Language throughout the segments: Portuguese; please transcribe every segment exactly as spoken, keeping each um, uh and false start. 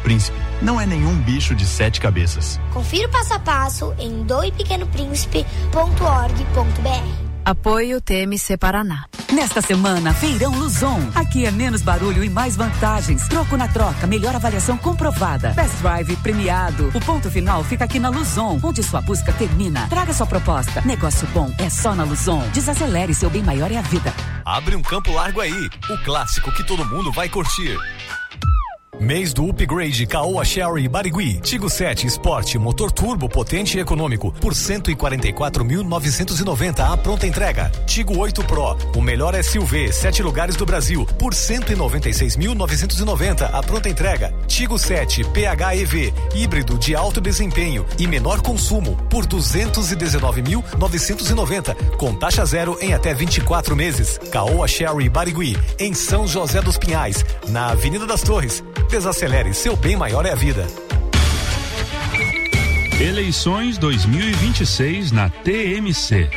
Príncipe. Não é nenhum bicho de sete cabeças. Confira o passo a passo em doe pequeno príncipe ponto org ponto br. Apoio T M C Paraná. Nesta semana, Feirão Luzon. Aqui é menos barulho e mais vantagens. Troco na troca, melhor avaliação comprovada. Best Drive premiado. O ponto final fica aqui na Luzon, onde sua busca termina. Traga sua proposta. Negócio bom é só na Luzon. Desacelere, seu bem maior é a vida. Abre um campo largo aí. O clássico que todo mundo vai curtir. Mês do Upgrade Caoa Sherry Barigui. Tigo sete Sport, motor turbo potente e econômico por cento e quarenta e quatro mil novecentos e noventa a pronta entrega. Tigo oito Pro, o melhor S U V, sete lugares do Brasil por cento e noventa e seis mil novecentos e noventa a pronta entrega. Tigo sete P H E V, híbrido de alto desempenho e menor consumo por duzentos e dezenove mil novecentos e noventa com taxa zero em até vinte e quatro meses. Caoa Sherry Barigui, em São José dos Pinhais, na Avenida das Torres. Desacelere, seu bem maior é a vida. Eleições dois mil e vinte e seis na T M C.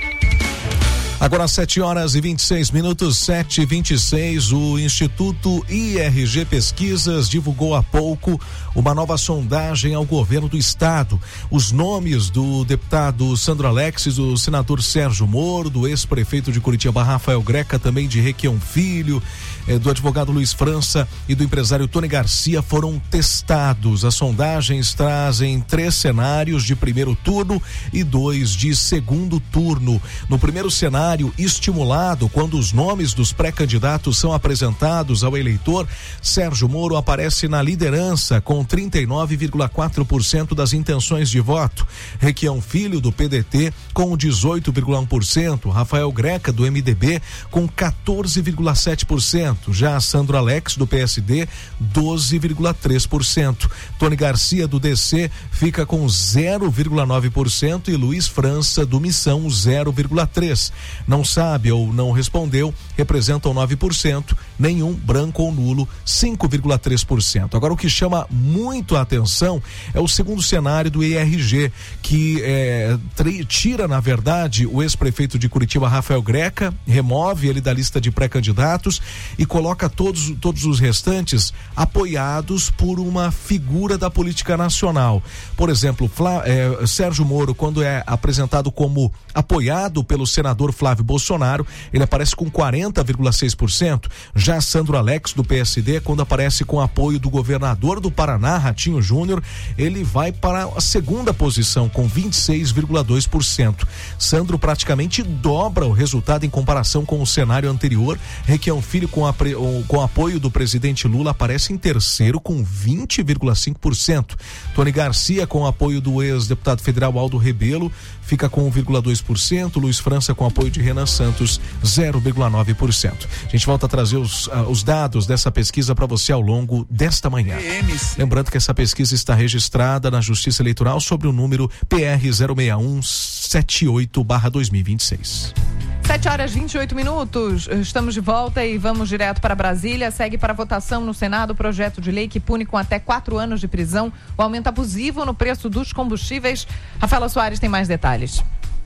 Agora sete horas e vinte e seis minutos, sete e vinte e seis, o Instituto I R G Pesquisas divulgou há pouco uma nova sondagem ao governo do estado. Os nomes do deputado Sandro Alexis, do senador Sérgio Moro, do ex-prefeito de Curitiba Rafael Greca, também de Requião Filho, eh, do advogado Luiz França e do empresário Tony Garcia foram testados. As sondagens trazem três cenários de primeiro turno e dois de segundo turno. No primeiro cenário, estimulado, quando os nomes dos pré-candidatos são apresentados ao eleitor, Sérgio Moro aparece na liderança com trinta e nove vírgula quatro por cento das intenções de voto. Requião Filho, do P D T, com dezoito vírgula um por cento. Rafael Greca, do M D B, com quatorze vírgula sete por cento. Já Sandro Alex, do P S D, doze vírgula três por cento. Tony Garcia, do D C, fica com zero vírgula nove por cento e Luiz França, do Missão, zero vírgula três por cento. Não sabe ou não respondeu, representam nove por cento, nenhum, branco ou nulo, cinco vírgula três por cento. Agora, o que chama muito a atenção é o segundo cenário do I R G, que é, tira, na verdade, o ex-prefeito de Curitiba, Rafael Greca, remove ele da lista de pré-candidatos e coloca todos, todos os restantes apoiados por uma figura da política nacional. Por exemplo, Flá, é, Sérgio Moro, quando é apresentado como apoiado pelo senador Flávio Bolsonaro, ele aparece com quarenta vírgula seis por cento. Já Sandro Alex, do P S D, quando aparece com apoio do governador do Paraná, Ratinho Júnior, ele vai para a segunda posição com vinte e seis vírgula dois por cento. Sandro praticamente dobra o resultado em comparação com o cenário anterior. Requião Filho, com, a, com apoio do presidente Lula, aparece em terceiro com vinte vírgula cinco por cento. Tony Garcia, com apoio do ex-deputado federal Aldo Rebelo, fica com um vírgula dois por cento. Luiz França, com apoio de Renan Santos, zero vírgula nove por cento. A gente volta a trazer os, uh, os dados dessa pesquisa para você ao longo desta manhã. Lembrando que essa pesquisa está registrada na Justiça Eleitoral sobre o número P R zero seis um sete oito barra dois mil e vinte e seis. sete horas e vinte e oito minutos, estamos de volta e vamos direto para Brasília. Segue para votação no Senado o projeto de lei que pune com até quatro anos de prisão o aumento abusivo no preço dos combustíveis. Rafaela Soares tem mais detalhes.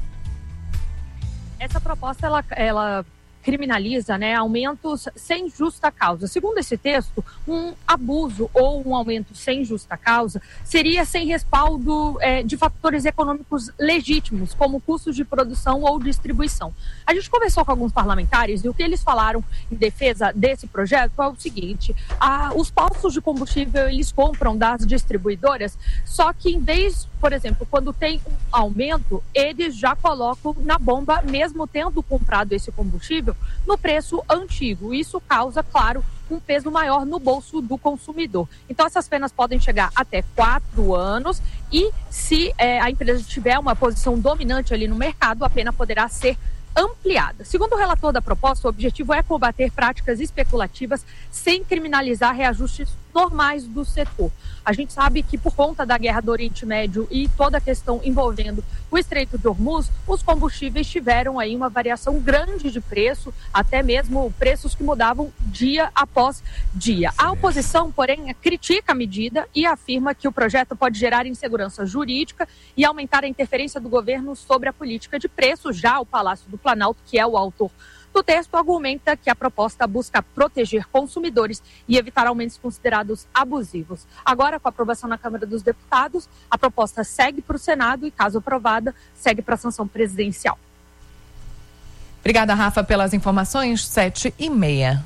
Essa proposta, ela, ela criminaliza, né, aumentos sem justa causa. Segundo esse texto, um abuso ou um aumento sem justa causa seria sem respaldo é, de fatores econômicos legítimos, como custos de produção ou distribuição. A gente conversou com alguns parlamentares e o que eles falaram em defesa desse projeto é o seguinte: a, os postos de combustível, eles compram das distribuidoras, só que em vez, por exemplo, quando tem um aumento, eles já colocam na bomba, mesmo tendo comprado esse combustível, no preço antigo. Isso causa, claro, um peso maior no bolso do consumidor. Então, essas penas podem chegar até quatro anos e, se é, a empresa tiver uma posição dominante ali no mercado, a pena poderá ser ampliada. Segundo o relator da proposta, o objetivo é combater práticas especulativas sem criminalizar reajustes normais do setor. A gente sabe que, por conta da guerra do Oriente Médio e toda a questão envolvendo o Estreito de Hormuz, os combustíveis tiveram aí uma variação grande de preço, até mesmo preços que mudavam dia após dia. A oposição, porém, critica a medida e afirma que o projeto pode gerar insegurança jurídica e aumentar a interferência do governo sobre a política de preços. Já o Palácio do Planalto, que é o autor O texto argumenta que a proposta busca proteger consumidores e evitar aumentos considerados abusivos. Agora, com a aprovação na Câmara dos Deputados, a proposta segue para o Senado e, caso aprovada, segue para a sanção presidencial. Obrigada, Rafa, pelas informações. Sete e meia.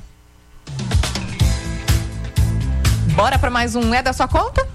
Bora para mais um É da Sua Conta?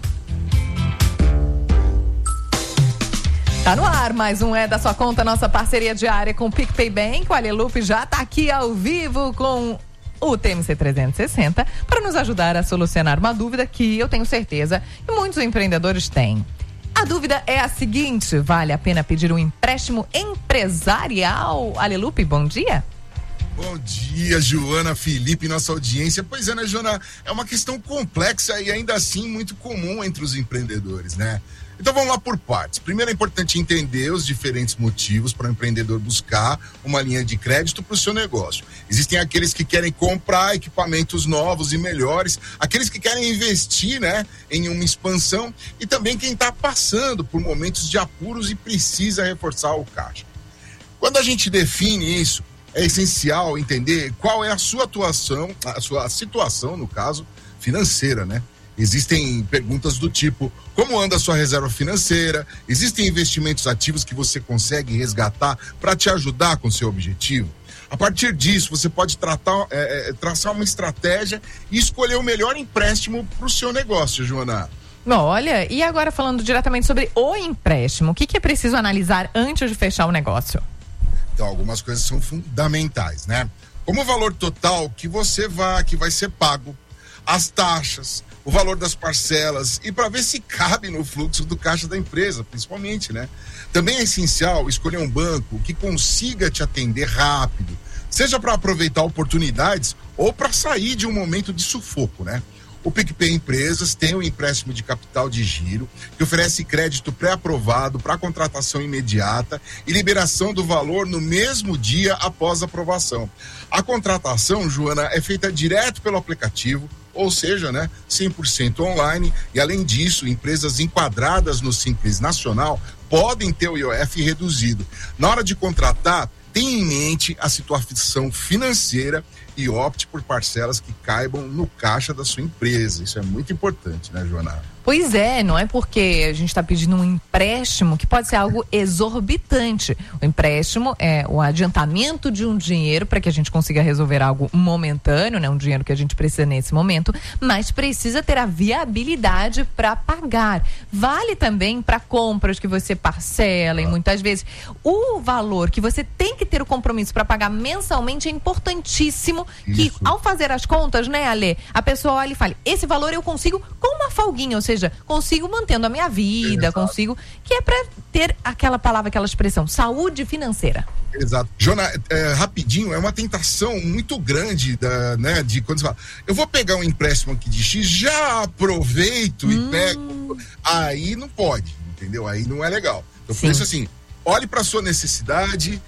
Tá no ar, mais um É da Sua Conta, nossa parceria diária com o PicPay Bank. O Alelupe já tá aqui ao vivo com o T M C trezentos e sessenta para nos ajudar a solucionar uma dúvida que eu tenho certeza que muitos empreendedores têm. A dúvida é a seguinte: vale a pena pedir um empréstimo empresarial? Alelupe, bom dia. Bom dia, Joana, Felipe, nossa audiência. Pois é, né, Joana? É uma questão complexa e ainda assim muito comum entre os empreendedores, né? Então vamos lá por partes. Primeiro é importante entender os diferentes motivos para o empreendedor buscar uma linha de crédito para o seu negócio. Existem aqueles que querem comprar equipamentos novos e melhores, aqueles que querem investir, né, em uma expansão, e também quem está passando por momentos de apuros e precisa reforçar o caixa. Quando a gente define isso, é essencial entender qual é a sua atuação, a sua situação, no caso, financeira, né? Existem perguntas do tipo: como anda a sua reserva financeira? Existem investimentos ativos que você consegue resgatar para te ajudar com o seu objetivo? A partir disso, você pode tratar, é, traçar uma estratégia e escolher o melhor empréstimo para o seu negócio, Joana. Olha, e agora falando diretamente sobre o empréstimo, o que, que é preciso analisar antes de fechar o negócio? Então, algumas coisas são fundamentais, né? Como o valor total que você vai, que vai ser pago, as taxas, o valor das parcelas, e para ver se cabe no fluxo do caixa da empresa, principalmente, né? Também é essencial escolher um banco que consiga te atender rápido, seja para aproveitar oportunidades ou para sair de um momento de sufoco, né? O PicPay Empresas tem um empréstimo de capital de giro que oferece crédito pré-aprovado para contratação imediata e liberação do valor no mesmo dia após a aprovação. A contratação, Joana, é feita direto pelo aplicativo, ou seja, né, cem por cento online, e além disso, empresas enquadradas no Simples Nacional podem ter o I O F reduzido. Na hora de contratar, tenha em mente a situação financeira e opte por parcelas que caibam no caixa da sua empresa. Isso é muito importante, né, Joana? Pois é, não é porque a gente está pedindo um empréstimo que pode ser algo exorbitante. O empréstimo é o adiantamento de um dinheiro para que a gente consiga resolver algo momentâneo, né? Um dinheiro que a gente precisa nesse momento, mas precisa ter a viabilidade para pagar. Vale também para compras que você parcela, e muitas vezes o valor que você tem que ter o compromisso para pagar mensalmente é importantíssimo. Que Isso. Ao fazer as contas, né, Ale, a pessoa olha e fala: esse valor eu consigo com uma folguinha, ou seja, consigo mantendo a minha vida, Exato. consigo, que é para ter aquela palavra, aquela expressão, saúde financeira. Exato. Jona, é, rapidinho, é uma tentação muito grande, da, né, de quando você fala, eu vou pegar um empréstimo aqui de X, já aproveito hum. e pego, aí não pode, entendeu? Aí não é legal. Eu penso assim, olhe para sua necessidade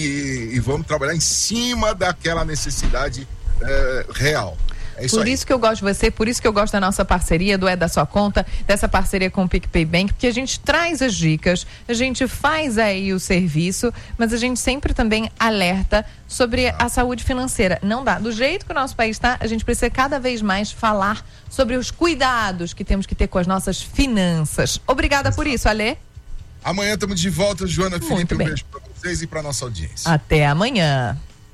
e, e vamos trabalhar em cima daquela necessidade é, real. É isso por aí. isso que eu gosto de você, por isso que eu gosto da nossa parceria, do É da Sua Conta, dessa parceria com o PicPay Bank, porque a gente traz as dicas, a gente faz aí o serviço, mas a gente sempre também alerta sobre ah. a saúde financeira. Não dá. Do jeito que o nosso país está, a gente precisa cada vez mais falar sobre os cuidados que temos que ter com as nossas finanças. Obrigada Exato. por isso, Alê. Amanhã estamos de volta, Joana, Felipe, um beijo para vocês e para nossa audiência. Até amanhã.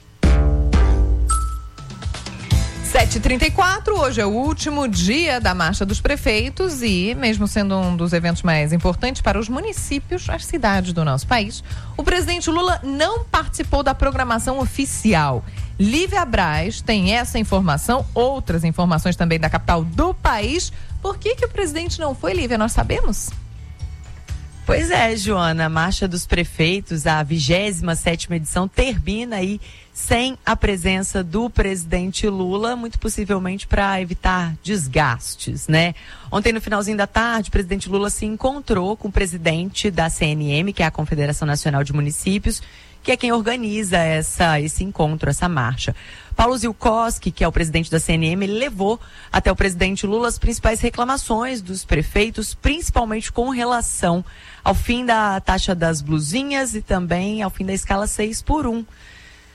sete e trinta e quatro, hoje é o último dia da Marcha dos Prefeitos e, mesmo sendo um dos eventos mais importantes para os municípios, as cidades do nosso país, o presidente Lula não participou da programação oficial. Lívia Braz tem essa informação, outras informações também da capital do país. Por que que o presidente não foi, Lívia? Nós sabemos? Pois é, Joana, a Marcha dos Prefeitos, a vigésima sétima edição, termina aí sem a presença do presidente Lula, muito possivelmente para evitar desgastes, né? Ontem, no finalzinho da tarde, o presidente Lula se encontrou com o presidente da C N M, que é a Confederação Nacional de Municípios, que é quem organiza essa, esse encontro, essa marcha. Paulo Zilkowski, que é o presidente da C N M, ele levou até o presidente Lula as principais reclamações dos prefeitos, principalmente com relação ao fim da taxa das blusinhas e também ao fim da escala seis por um.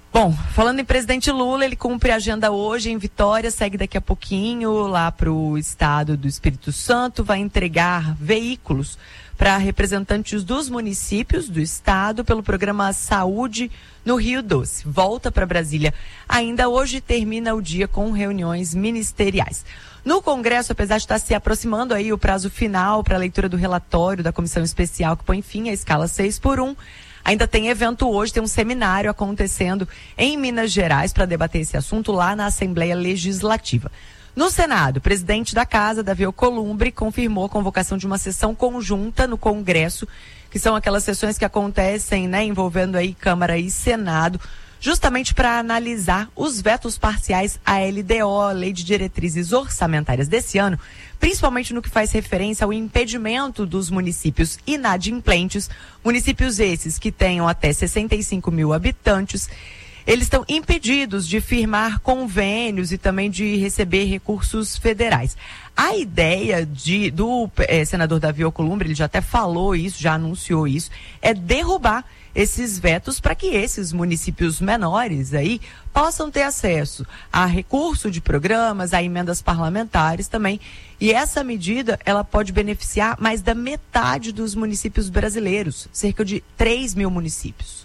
Bom, falando em presidente Lula, ele cumpre a agenda hoje em Vitória, segue daqui a pouquinho lá para o estado do Espírito Santo, vai entregar veículos para representantes dos municípios do estado pelo programa Saúde no Rio Doce. Volta para Brasília ainda hoje e termina o dia com reuniões ministeriais. No Congresso, apesar de estar se aproximando aí o prazo final para a leitura do relatório da comissão especial que põe fim à escala seis por um, ainda tem evento hoje, tem um seminário acontecendo em Minas Gerais para debater esse assunto lá na Assembleia Legislativa. No Senado, o presidente da Casa, Davi Alcolumbre, confirmou a convocação de uma sessão conjunta no Congresso, que são aquelas sessões que acontecem, né, envolvendo aí Câmara e Senado, justamente para analisar os vetos parciais à L D O, Lei de Diretrizes Orçamentárias desse ano, principalmente no que faz referência ao impedimento dos municípios inadimplentes, municípios esses que tenham até sessenta e cinco mil habitantes, eles estão impedidos de firmar convênios e também de receber recursos federais. A ideia de, do eh, senador Davi Alcolumbre, ele já até falou isso, já anunciou isso, é derrubar esses vetos para que esses municípios menores aí possam ter acesso a recurso de programas, a emendas parlamentares também. E essa medida, ela pode beneficiar mais da metade dos municípios brasileiros, cerca de três mil municípios.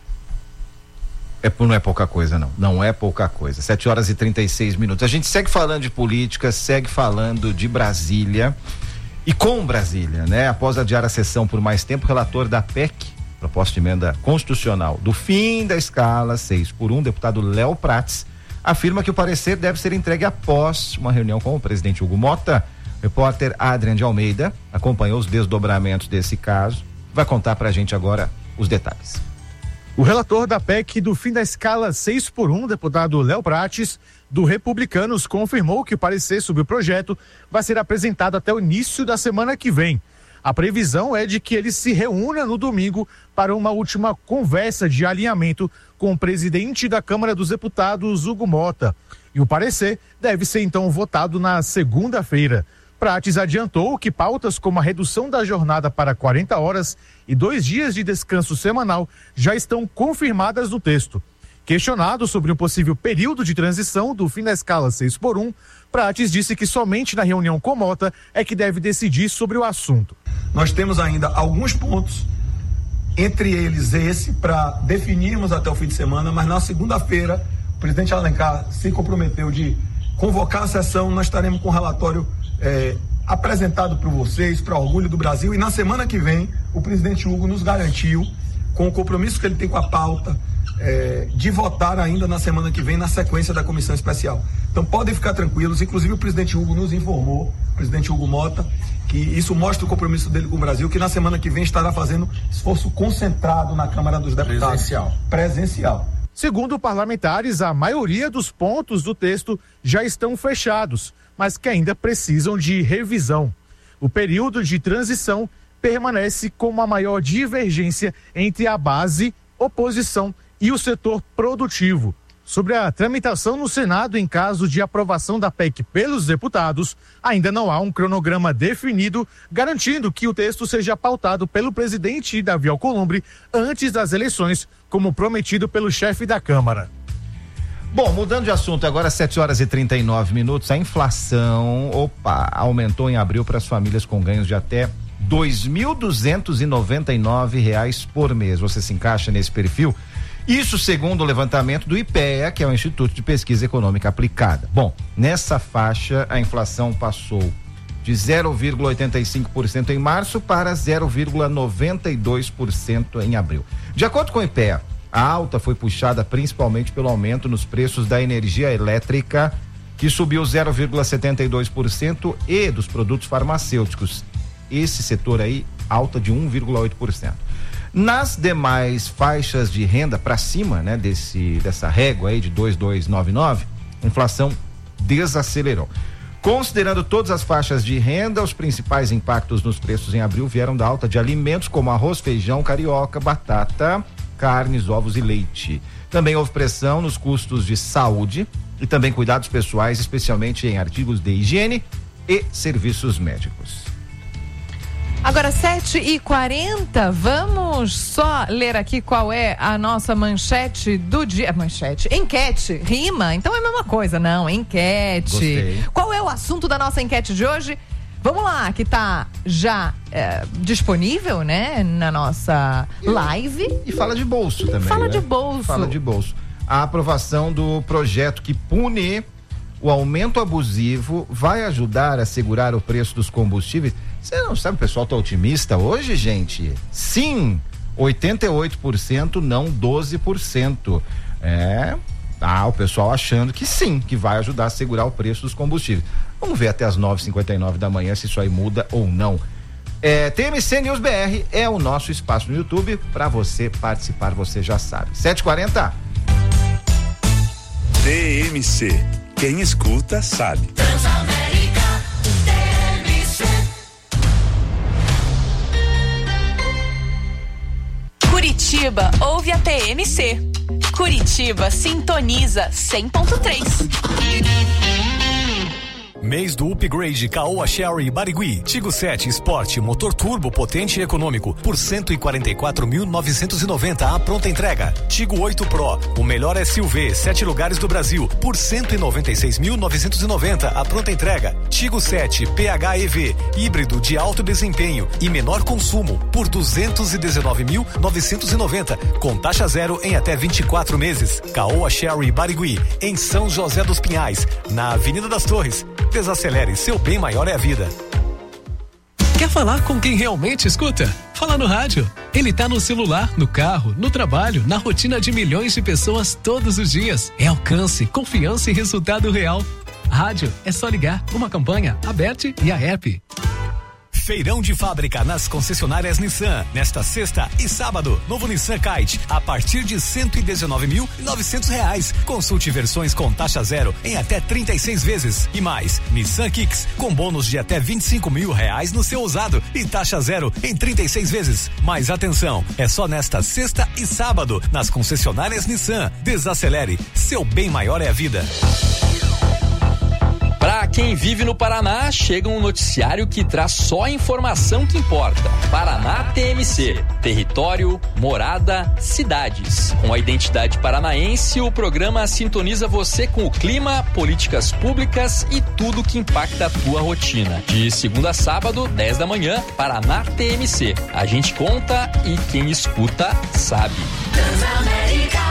É, não é pouca coisa, não. Não é pouca coisa. sete horas e trinta e seis minutos. A gente segue falando de política, segue falando de Brasília e com Brasília, né? Após adiar a sessão por mais tempo, o relator da P E C, proposta de emenda constitucional do fim da escala seis por um, deputado Léo Prates, afirma que o parecer deve ser entregue após uma reunião com o presidente Hugo Mota. O repórter Adrian de Almeida acompanhou os desdobramentos desse caso. Vai contar pra gente agora os detalhes. O relator da P E C do fim da escala seis por um, deputado Léo Prates, do Republicanos, confirmou que o parecer sobre o projeto vai ser apresentado até o início da semana que vem. A previsão é de que ele se reúna no domingo para uma última conversa de alinhamento com o presidente da Câmara dos Deputados, Hugo Mota. E o parecer deve ser então votado na segunda-feira. Prates adiantou que pautas como a redução da jornada para quarenta horas e dois dias de descanso semanal já estão confirmadas no texto. Questionado sobre um possível período de transição do fim da escala seis por um, Prates disse que somente na reunião com Mota é que deve decidir sobre o assunto. Nós temos ainda alguns pontos, entre eles esse, para definirmos até o fim de semana, mas na segunda-feira o presidente Alencar se comprometeu de convocar a sessão, nós estaremos com o relatório é, apresentado para vocês, para orgulho do Brasil, e na semana que vem o presidente Hugo nos garantiu, com o compromisso que ele tem com a pauta, É, de votar ainda na semana que vem na sequência da comissão especial. Então podem ficar tranquilos, inclusive o presidente Hugo nos informou, o presidente Hugo Mota, que isso mostra o compromisso dele com o Brasil, que na semana que vem estará fazendo esforço concentrado na Câmara dos Deputados. Presencial. Presencial. Segundo parlamentares, a maioria dos pontos do texto já estão fechados, mas que ainda precisam de revisão. O período de transição permanece com a maior divergência entre a base, oposição e o setor produtivo. Sobre a tramitação no Senado em caso de aprovação da P E C pelos deputados, ainda não há um cronograma definido, garantindo que o texto seja pautado pelo presidente Davi Alcolumbre antes das eleições, como prometido pelo chefe da Câmara. Bom, mudando de assunto, agora sete horas e trinta e nove minutos, a inflação, opa, aumentou em abril para as famílias com ganhos de até dois mil duzentos e noventa e nove reais por mês. Você se encaixa nesse perfil? Isso segundo o levantamento do I P E A, que é o Instituto de Pesquisa Econômica Aplicada. Bom, nessa faixa a inflação passou de zero vírgula oitenta e cinco por cento em março para zero vírgula noventa e dois por cento em abril. De acordo com o I P E A, a alta foi puxada principalmente pelo aumento nos preços da energia elétrica, que subiu zero vírgula setenta e dois por cento, e dos produtos farmacêuticos. Esse setor aí, alta de um vírgula oito por cento. Nas demais faixas de renda para cima, né, desse dessa régua aí de dois mil duzentos e noventa e nove, a inflação desacelerou. Considerando todas as faixas de renda, os principais impactos nos preços em abril vieram da alta de alimentos como arroz, feijão, carioca, batata, carnes, ovos e leite. Também houve pressão nos custos de saúde e também cuidados pessoais, especialmente em artigos de higiene e serviços médicos. Agora, sete e quarenta, vamos só ler aqui qual é a nossa manchete do dia. Manchete, enquete, rima, então é a mesma coisa, não, enquete. Gostei. Qual é o assunto da nossa enquete de hoje? Vamos lá, que tá já é, disponível, né, na nossa live. E fala de bolso também, Fala né? de bolso. Fala de bolso. A aprovação do projeto que pune o aumento abusivo vai ajudar a segurar o preço dos combustíveis. Você não sabe, o pessoal tá otimista hoje, gente? Sim, oitenta e oito por cento, não doze por cento. É, ah, o pessoal achando que sim, que vai ajudar a segurar o preço dos combustíveis. Vamos ver até as nove e cinquenta e nove da manhã se isso aí muda ou não. É, T M C News B R é o nosso espaço no YouTube para você participar, você já sabe. sete e quarenta. T M C, quem escuta sabe. Transamérica, T M C. Curitiba ouve a T M C. Curitiba sintoniza cem ponto três. Mês do Upgrade Caoa Sherry Barigui. Tigo sete Sport, motor turbo potente e econômico por cento e quarenta e quatro mil novecentos e noventa a pronta entrega. Tigo oito Pro, o melhor S U V, sete lugares do Brasil por cento e noventa e seis mil novecentos e noventa a pronta entrega. Tigo sete P H E V, híbrido de alto desempenho e menor consumo por duzentos e dezenove mil novecentos e noventa com taxa zero em até vinte e quatro meses. Caoa Sherry Barigui, em São José dos Pinhais, na Avenida das Torres. Desacelere, seu bem maior é a vida. Quer falar com quem realmente escuta? Fala no rádio. Ele tá no celular, no carro, no trabalho, na rotina de milhões de pessoas todos os dias. É alcance, confiança e resultado real. Rádio é só ligar. Uma campanha aberta e a app. Feirão de fábrica nas concessionárias Nissan. Nesta sexta e sábado, novo Nissan Kite a partir de cento e dezenove mil e novecentos reais. Consulte versões com taxa zero em até trinta e seis vezes. E mais, Nissan Kicks com bônus de até vinte e cinco mil reais no seu usado e taxa zero em trinta e seis vezes. Mas atenção, é só nesta sexta e sábado nas concessionárias Nissan. Desacelere, seu bem maior é a vida. Para quem vive no Paraná, chega um noticiário que traz só a informação que importa. Paraná T M C, território, morada, cidades. Com a identidade paranaense, o programa sintoniza você com o clima, políticas públicas e tudo que impacta a tua rotina. De segunda a sábado, dez da manhã, Paraná T M C. A gente conta e quem escuta sabe. Transamérica.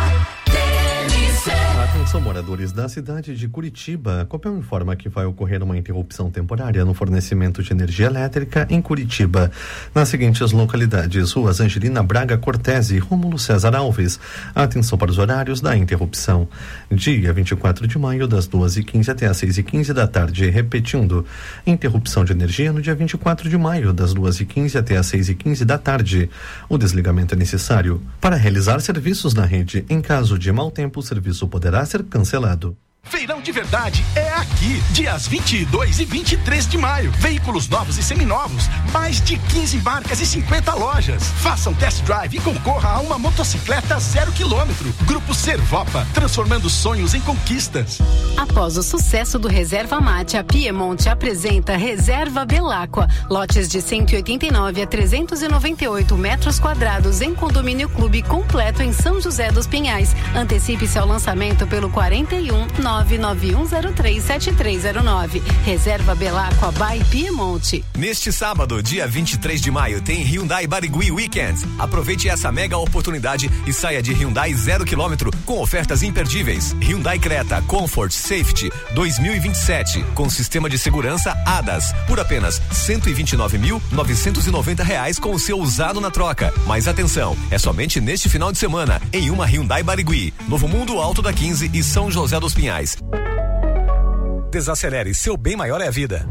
Atenção, moradores da cidade de Curitiba. A Copel informa que vai ocorrer uma interrupção temporária no fornecimento de energia elétrica em Curitiba, nas seguintes localidades: Ruas Angelina Braga Cortese e Rômulo César Alves. Atenção para os horários da interrupção. Dia vinte e quatro de maio, das duas e quinze até as seis e quinze da tarde. Repetindo, interrupção de energia no dia vinte e quatro de maio, das duas e quinze até as seis e quinze da tarde. O desligamento é necessário para realizar serviços na rede. Em caso de mau tempo, o serviço poderá ser cancelado. Feirão de verdade é aqui, dias vinte e dois e vinte e três de maio. Veículos novos e seminovos, mais de quinze marcas e cinquenta lojas. Faça um test drive e concorra a uma motocicleta zero quilômetro. Grupo Servopa, transformando sonhos em conquistas. Após o sucesso do Reserva Mate, a Piemonte apresenta Reserva Belacqua. Lotes de cento e oitenta e nove a trezentos e noventa e oito metros quadrados em condomínio clube completo em São José dos Pinhais. Antecipe-se ao lançamento pelo quarenta e um nove nove um zero três sete três zero nove. Reserva Belacqua by Piemonte. Neste sábado, dia vinte e três de maio, tem Hyundai Barigui Weekend. Aproveite essa mega oportunidade e saia de Hyundai zero quilômetro com ofertas imperdíveis. Hyundai Creta Comfort Safety dois mil e vinte e sete com sistema de segurança A D A S por apenas cento e vinte e nove mil novecentos e noventa reais com o seu usado na troca. Mas atenção, é somente neste final de semana em uma Hyundai Barigui, Novo Mundo, Alto da quinze e São José dos Pinhais. Desacelere, seu bem maior é a vida.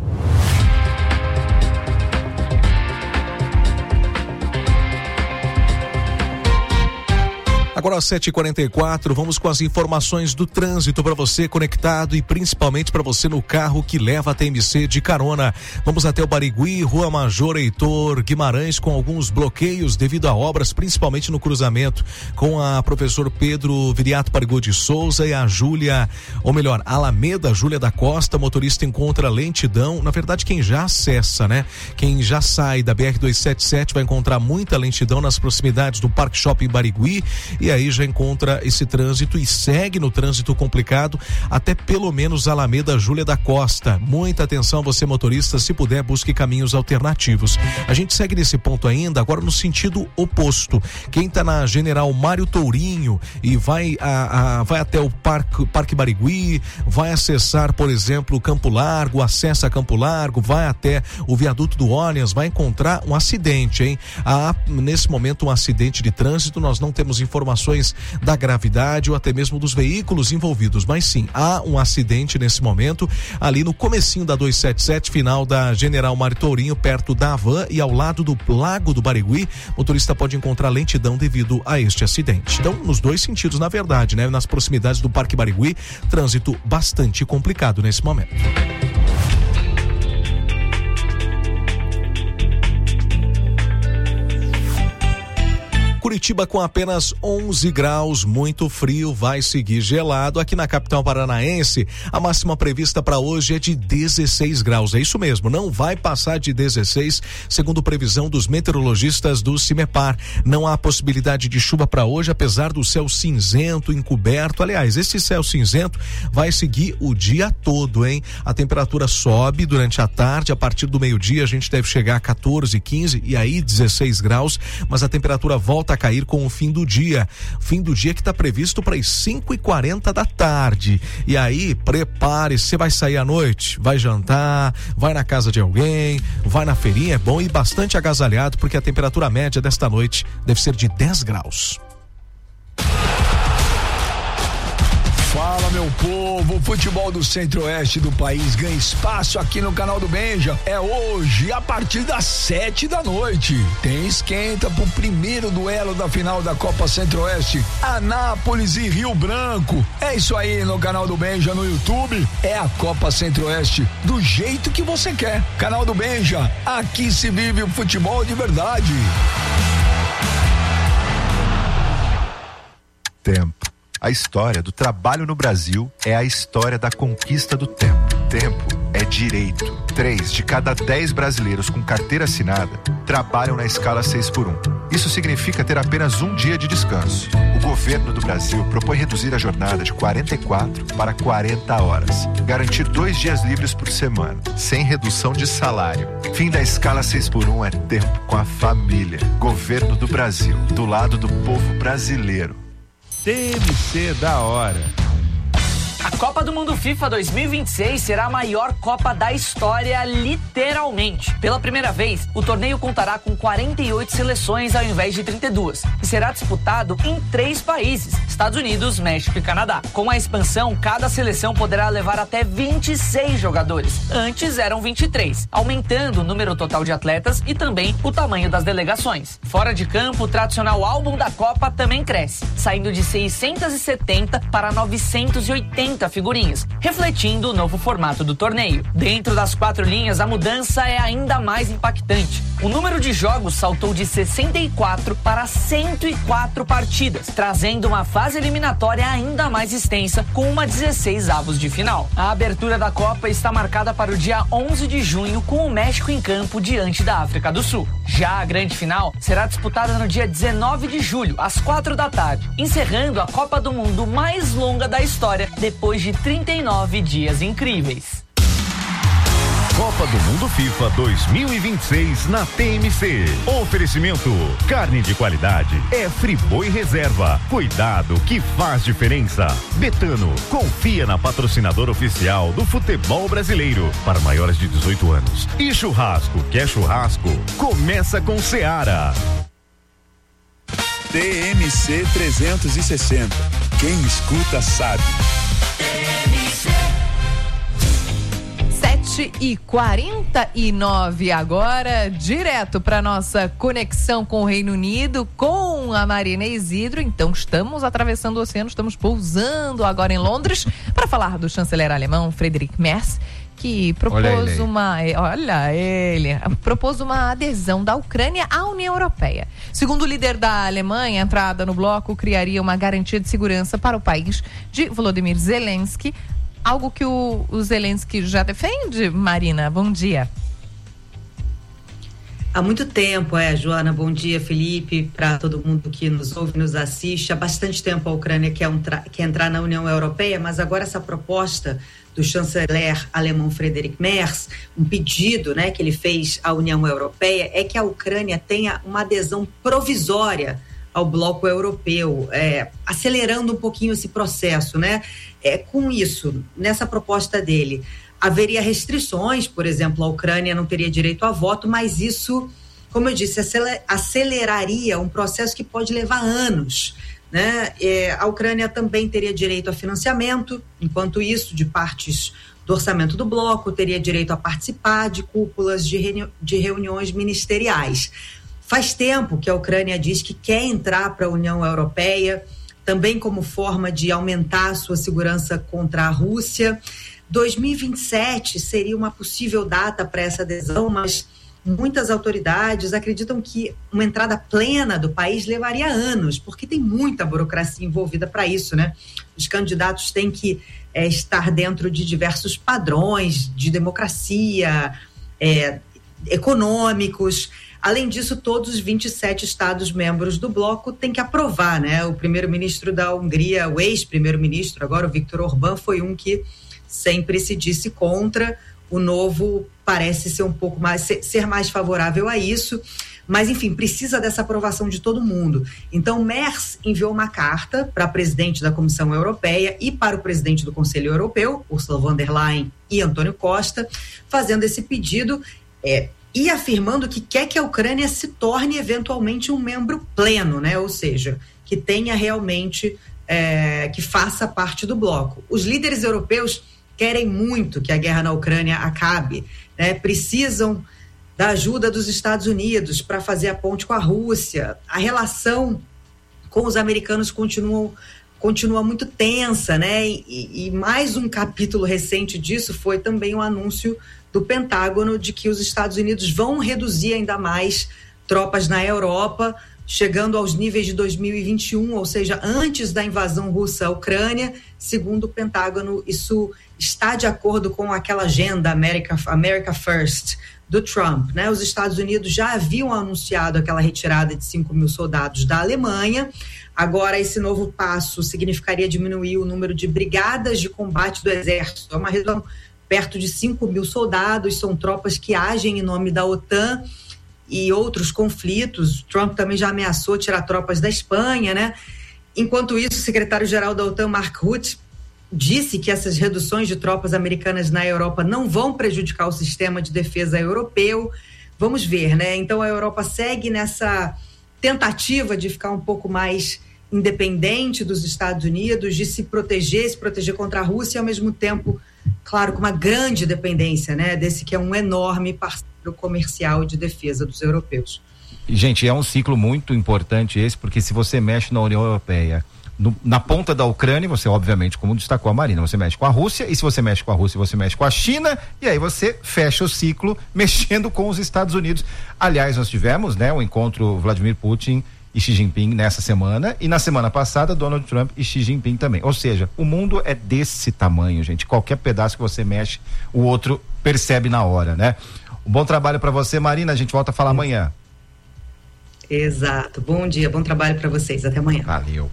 Agora Agora às sete e quarenta e quatro, vamos com as informações do trânsito para você conectado e principalmente para você no carro que leva a T M C de carona. Vamos até o Barigui, Rua Major Heitor Guimarães, com alguns bloqueios devido a obras, principalmente no cruzamento com a professor Pedro Viriato Parigô de Souza e a Júlia, ou melhor, Alameda Júlia da Costa. Motorista encontra lentidão. Na verdade, quem já acessa, né? Quem já sai da B R duzentos e setenta e sete vai encontrar muita lentidão nas proximidades do Parque Shopping Barigui, e aí já encontra esse trânsito e segue no trânsito complicado até pelo menos Alameda Júlia da Costa. Muita atenção, você motorista, se puder, busque caminhos alternativos. A gente segue nesse ponto ainda, agora no sentido oposto. Quem está na General Mário Tourinho e vai, a, a, vai até o Parque, Parque Barigui, vai acessar, por exemplo, o Campo Largo, acessa Campo Largo, vai até o viaduto do Orleans, vai encontrar um acidente, hein? Há nesse momento um acidente de trânsito, nós não temos informações da gravidade ou até mesmo dos veículos envolvidos, mas sim, há um acidente nesse momento ali no comecinho da duzentos e setenta e sete, final da General Mário Tourinho, perto da Havan e ao lado do Lago do Barigui. O motorista pode encontrar lentidão devido a este acidente. Então, nos dois sentidos, na verdade, né? Nas proximidades do Parque Barigui, trânsito bastante complicado nesse momento. Curitiba com apenas onze graus, muito frio, vai seguir gelado. Aqui na capital paranaense, a máxima prevista para hoje é de dezesseis graus. É isso mesmo, não vai passar de dezesseis, segundo previsão dos meteorologistas do CIMEPAR. Não há possibilidade de chuva para hoje, apesar do céu cinzento, encoberto. Aliás, esse céu cinzento vai seguir o dia todo, hein? A temperatura sobe durante a tarde, a partir do meio-dia a gente deve chegar a quatorze, quinze e aí dezesseis graus, mas a temperatura volta a cair com o fim do dia, fim do dia que está previsto para as cinco e quarenta da tarde. E aí, prepare-se, você vai sair à noite, vai jantar, vai na casa de alguém, vai na feirinha, é bom ir bastante agasalhado, porque a temperatura média desta noite deve ser de dez graus. Fala, meu povo, o futebol do centro-oeste do país ganha espaço aqui no canal do Benja. É hoje, a partir das sete da noite. Tem esquenta pro primeiro duelo da final da Copa Centro-Oeste, Anápolis e Rio Branco. É isso aí no canal do Benja no YouTube. É a Copa Centro-Oeste do jeito que você quer. Canal do Benja, aqui se vive o futebol de verdade. Tempo. A história do trabalho no Brasil é a história da conquista do tempo. Tempo é direito. Três de cada dez brasileiros com carteira assinada trabalham na escala seis por um. Isso significa ter apenas um dia de descanso. O governo do Brasil propõe reduzir a jornada de quarenta e quatro para quarenta horas. Garantir dois dias livres por semana, sem redução de salário. Fim da escala seis por um é tempo com a família. Governo do Brasil, do lado do povo brasileiro. T M C da hora. A Copa do Mundo FIFA dois mil e vinte e seis será a maior Copa da história, literalmente. Pela primeira vez, o torneio contará com quarenta e oito seleções ao invés de trinta e duas e será disputado em três países: Estados Unidos, México e Canadá. Com a expansão, cada seleção poderá levar até vinte e seis jogadores. Antes eram vinte e três, aumentando o número total de atletas e também o tamanho das delegações. Fora de campo, o tradicional álbum da Copa também cresce, saindo de seiscentas e setenta para novecentas e oitenta figurinhas, refletindo o novo formato do torneio. Dentro das quatro linhas, a mudança é ainda mais impactante. O número de jogos saltou de sessenta e quatro para cento e quatro partidas, trazendo uma fase eliminatória ainda mais extensa, com uma dezesseis avos de final. A abertura da Copa está marcada para o dia onze de junho, com o México em campo diante da África do Sul. Já a grande final será disputada no dia dezenove de julho, às quatro da tarde, encerrando a Copa do Mundo mais longa da história, depois de trinta e nove dias incríveis. Copa do Mundo FIFA dois mil e vinte e seis na T M C. Oferecimento: carne de qualidade é Friboi Reserva. Cuidado que faz diferença. Betano, confia na patrocinadora oficial do futebol brasileiro para maiores de dezoito anos. E churrasco, quer churrasco? Começa com Seara. T M C trezentos e sessenta. Quem escuta sabe. sete e quarenta e nove agora, direto para nossa conexão com o Reino Unido, com a Marina Isidro. Então estamos atravessando o oceano, estamos pousando agora em Londres para falar do chanceler alemão Friedrich Merz, que propôs olha ele. uma, olha ele, propôs uma adesão da Ucrânia à União Europeia. Segundo o líder da Alemanha, a entrada no bloco criaria uma garantia de segurança para o país de Volodymyr Zelensky, algo que o, o Zelensky já defende. Marina, bom dia. Há muito tempo, é, Joana, bom dia, Felipe, para todo mundo que nos ouve, nos assiste. Há bastante tempo a Ucrânia quer, um quer entrar na União Europeia, mas agora essa proposta do chanceler alemão Friedrich Merz, um pedido, né, que ele fez à União Europeia, é que a Ucrânia tenha uma adesão provisória ao bloco europeu, é, acelerando um pouquinho esse processo, né? É, com isso, nessa proposta dele, haveria restrições, por exemplo, a Ucrânia não teria direito a voto, mas isso, como eu disse, aceleraria um processo que pode levar anos, né? É, a Ucrânia também teria direito a financiamento, enquanto isso, de partes do orçamento do bloco, teria direito a participar de cúpulas de, reuni- de reuniões ministeriais. Faz tempo que a Ucrânia diz que quer entrar para a União Europeia, também como forma de aumentar a sua segurança contra a Rússia. dois mil e vinte e sete seria uma possível data para essa adesão, mas muitas autoridades acreditam que uma entrada plena do país levaria anos, porque tem muita burocracia envolvida para isso, né? Os candidatos têm que é, estar dentro de diversos padrões de democracia, é, econômicos. Além disso, todos os vinte e sete Estados-membros do bloco têm que aprovar, né? O primeiro-ministro da Hungria, o ex-primeiro-ministro, agora o Viktor Orbán, foi um que sempre se disse contra. O novo parece ser um pouco mais, ser, ser mais favorável a isso, mas enfim, precisa dessa aprovação de todo mundo. Então, Merz enviou uma carta para a presidente da Comissão Europeia e para o presidente do Conselho Europeu, Ursula von der Leyen e Antônio Costa, fazendo esse pedido é, e afirmando que quer que a Ucrânia se torne eventualmente um membro pleno, né? Ou seja, que tenha realmente, é, que faça parte do bloco. Os líderes europeus querem muito que a guerra na Ucrânia acabe, né? Precisam da ajuda dos Estados Unidos para fazer a ponte com a Rússia. A relação com os americanos continua, continua muito tensa, né? E, e mais um capítulo recente disso foi também o anúncio do Pentágono de que os Estados Unidos vão reduzir ainda mais tropas na Europa, chegando aos níveis de dois mil e vinte e um, ou seja, antes da invasão russa à Ucrânia. Segundo o Pentágono, isso está de acordo com aquela agenda America, America First do Trump, né? Os Estados Unidos já haviam anunciado aquela retirada de cinco mil soldados da Alemanha. Agora, esse novo passo significaria diminuir o número de brigadas de combate do exército. É uma redução perto de cinco mil soldados, são tropas que agem em nome da OTAN e outros conflitos. Trump também já ameaçou tirar tropas da Espanha, né? Enquanto isso, o secretário-geral da OTAN, Mark Rutte, disse que essas reduções de tropas americanas na Europa não vão prejudicar o sistema de defesa europeu. Vamos ver, né? Então a Europa segue nessa tentativa de ficar um pouco mais independente dos Estados Unidos, de se proteger, se proteger contra a Rússia, e ao mesmo tempo, claro, com uma grande dependência, né, desse que é um enorme parceiro comercial de defesa dos europeus. Gente, é um ciclo muito importante esse, porque se você mexe na União Europeia, no, na ponta da Ucrânia, você obviamente, como destacou a Marina, você mexe com a Rússia, e se você mexe com a Rússia, você mexe com a China, e aí você fecha o ciclo mexendo com os Estados Unidos. Aliás, nós tivemos, né, um encontro Vladimir Putin e Xi Jinping nessa semana, e na semana passada Donald Trump e Xi Jinping também. Ou seja, o mundo é desse tamanho, gente. Qualquer pedaço que você mexe, o outro percebe na hora, né? Um bom trabalho para você, Marina. A gente volta a falar amanhã. Exato. Bom dia, bom trabalho para vocês. Até amanhã. Valeu.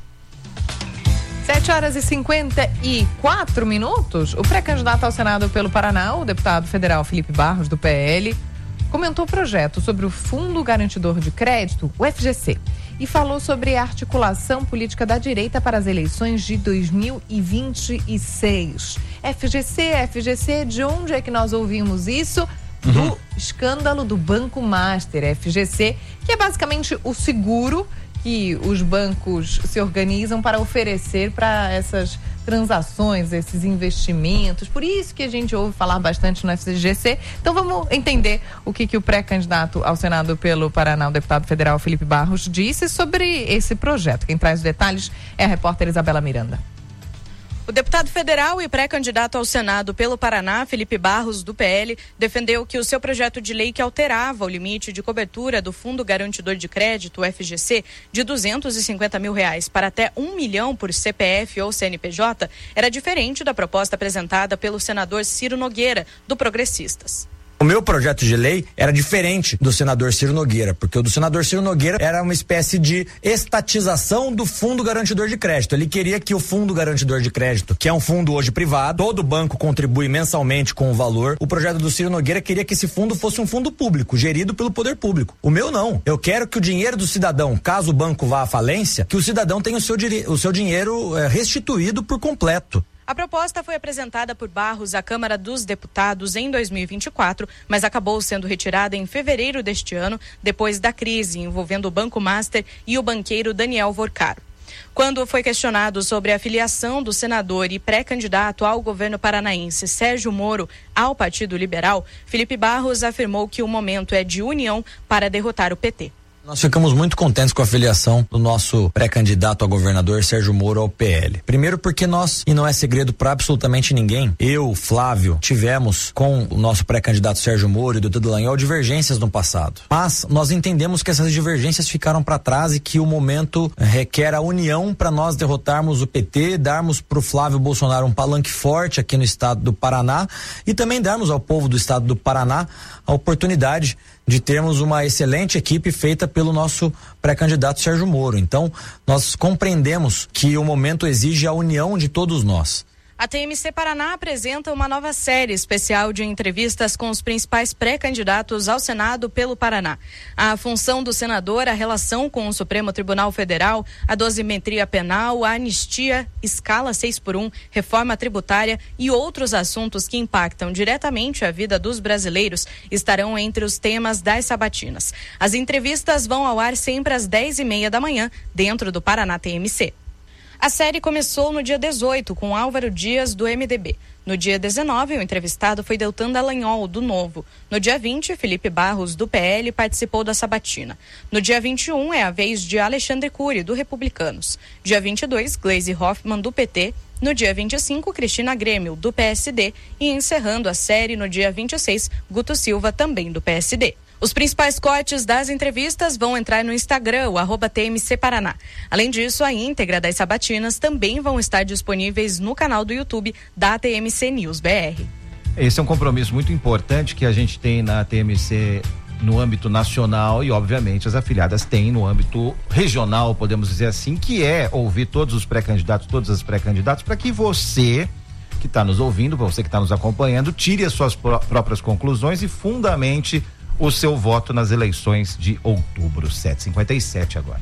sete horas e cinquenta e quatro minutos. O pré-candidato ao Senado pelo Paraná, o deputado federal Felipe Barros, do P L, comentou o projeto sobre o Fundo Garantidor de Crédito, o F G C, e falou sobre a articulação política da direita para as eleições de dois mil e vinte e seis. F G C, F G C, de onde é que nós ouvimos isso? Do uhum. escândalo do Banco Master, F G C, que é basicamente o seguro que os bancos se organizam para oferecer para essas transações, esses investimentos. Por isso que a gente ouve falar bastante no F G C. Então vamos entender o que, que o pré-candidato ao Senado pelo Paraná, o deputado federal Felipe Barros, disse sobre esse projeto. Quem traz os detalhes é a repórter Isabela Miranda. O deputado federal e pré-candidato ao Senado pelo Paraná, Felipe Barros, do P L, defendeu que o seu projeto de lei que alterava o limite de cobertura do Fundo Garantidor de Crédito, o F G C, de duzentos e cinquenta mil reais para até um milhão por C P F ou C N P J, era diferente da proposta apresentada pelo senador Ciro Nogueira, do Progressistas. O meu projeto de lei era diferente do senador Ciro Nogueira, porque o do senador Ciro Nogueira era uma espécie de estatização do Fundo Garantidor de Crédito. Ele queria que o Fundo Garantidor de Crédito, que é um fundo hoje privado, todo banco contribui mensalmente com o valor. O projeto do Ciro Nogueira queria que esse fundo fosse um fundo público, gerido pelo poder público. O meu não. Eu quero que o dinheiro do cidadão, caso o banco vá à falência, que o cidadão tenha o seu, o seu dinheiro é, restituído por completo. A proposta foi apresentada por Barros à Câmara dos Deputados em dois mil e vinte e quatro, mas acabou sendo retirada em fevereiro deste ano, depois da crise envolvendo o Banco Master e o banqueiro Daniel Vorcaro. Quando foi questionado sobre a filiação do senador e pré-candidato ao governo paranaense Sérgio Moro ao Partido Liberal, Felipe Barros afirmou que o momento é de união para derrotar o P T. Nós ficamos muito contentes com a filiação do nosso pré-candidato a governador Sérgio Moro ao P L. Primeiro porque nós, e não é segredo para absolutamente ninguém, eu, Flávio, tivemos com o nosso pré-candidato Sérgio Moro e o doutor Dallagnol divergências no passado. Mas nós entendemos que essas divergências ficaram para trás e que o momento requer a união para nós derrotarmos o P T, darmos para o Flávio Bolsonaro um palanque forte aqui no estado do Paraná e também darmos ao povo do estado do Paraná a oportunidade de termos uma excelente equipe feita pelo nosso pré-candidato Sérgio Moro. Então, nós compreendemos que o momento exige a união de todos nós. A T M C Paraná apresenta uma nova série especial de entrevistas com os principais pré-candidatos ao Senado pelo Paraná. A função do senador, a relação com o Supremo Tribunal Federal, a dosimetria penal, a anistia, escala seis por um, reforma tributária e outros assuntos que impactam diretamente a vida dos brasileiros estarão entre os temas das sabatinas. As entrevistas vão ao ar sempre às dez e meia da manhã, dentro do Paraná T M C. A série começou no dia dezoito, com Álvaro Dias, do M D B. No dia dezenove, o entrevistado foi Deltan Dallagnol, do Novo. No dia vinte, Felipe Barros, do P L, participou da sabatina. No dia vinte e um, é a vez de Alexandre Cury, do Republicanos. Dia vinte e dois, Gleisi Hoffmann, do P T. No dia vinte e cinco, Cristina Grêmio, do P S D. E encerrando a série, no dia vinte e seis, Guto Silva, também do P S D. Os principais cortes das entrevistas vão entrar no Instagram, o arroba T M C Paraná. Além disso, a íntegra das sabatinas também vão estar disponíveis no canal do YouTube da T M C News B R. Esse é um compromisso muito importante que a gente tem na T M C no âmbito nacional e, obviamente, as afiliadas têm no âmbito regional, podemos dizer assim, que é ouvir todos os pré-candidatos, todas as pré-candidatas, para que você que está nos ouvindo, para você que está nos acompanhando, tire as suas pró- próprias conclusões e fundamente o seu voto nas eleições de outubro. Sete e cinquenta e sete agora.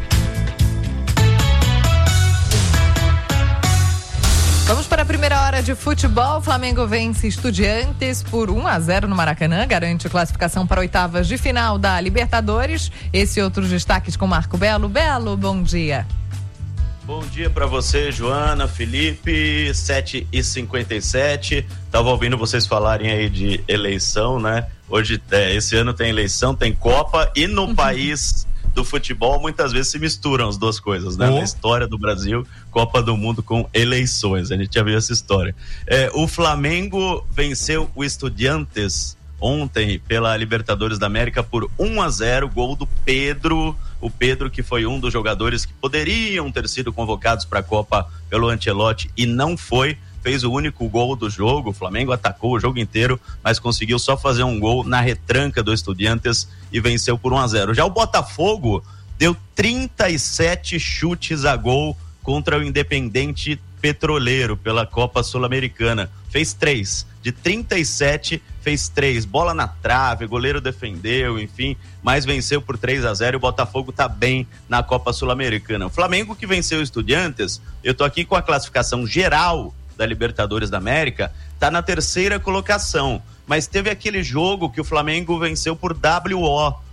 Vamos para a primeira hora de futebol. Flamengo vence Estudiantes por um a zero no Maracanã, garante classificação para oitavas de final da Libertadores. Esse e outros destaques com Marco Belo. Belo, bom dia. Bom dia para você, Joana, Felipe. Sete e cinquenta e sete. Tava ouvindo vocês falarem aí de eleição, né? Hoje, é, esse ano tem eleição, tem Copa e no uhum. país do futebol muitas vezes se misturam as duas coisas, né? Oh. Na história do Brasil, Copa do Mundo com eleições, a gente já viu essa história. É, o Flamengo venceu o Estudiantes ontem pela Libertadores da América por um a zero, gol do Pedro, o Pedro que foi um dos jogadores que poderiam ter sido convocados para a Copa pelo Ancelotti e não foi. Fez o único gol do jogo, o Flamengo atacou o jogo inteiro, mas conseguiu só fazer um gol na retranca do Estudiantes e venceu por um a zero. Já o Botafogo deu trinta e sete chutes a gol contra o Independente Petroleiro pela Copa Sul-Americana. Fez três. De trinta e sete, fez três. Bola na trave, goleiro defendeu, enfim, mas venceu por três a zero e o Botafogo tá bem na Copa Sul-Americana. O Flamengo que venceu o Estudiantes, eu tô aqui com a classificação geral da Libertadores da América, tá na terceira colocação, mas teve aquele jogo que o Flamengo venceu por W O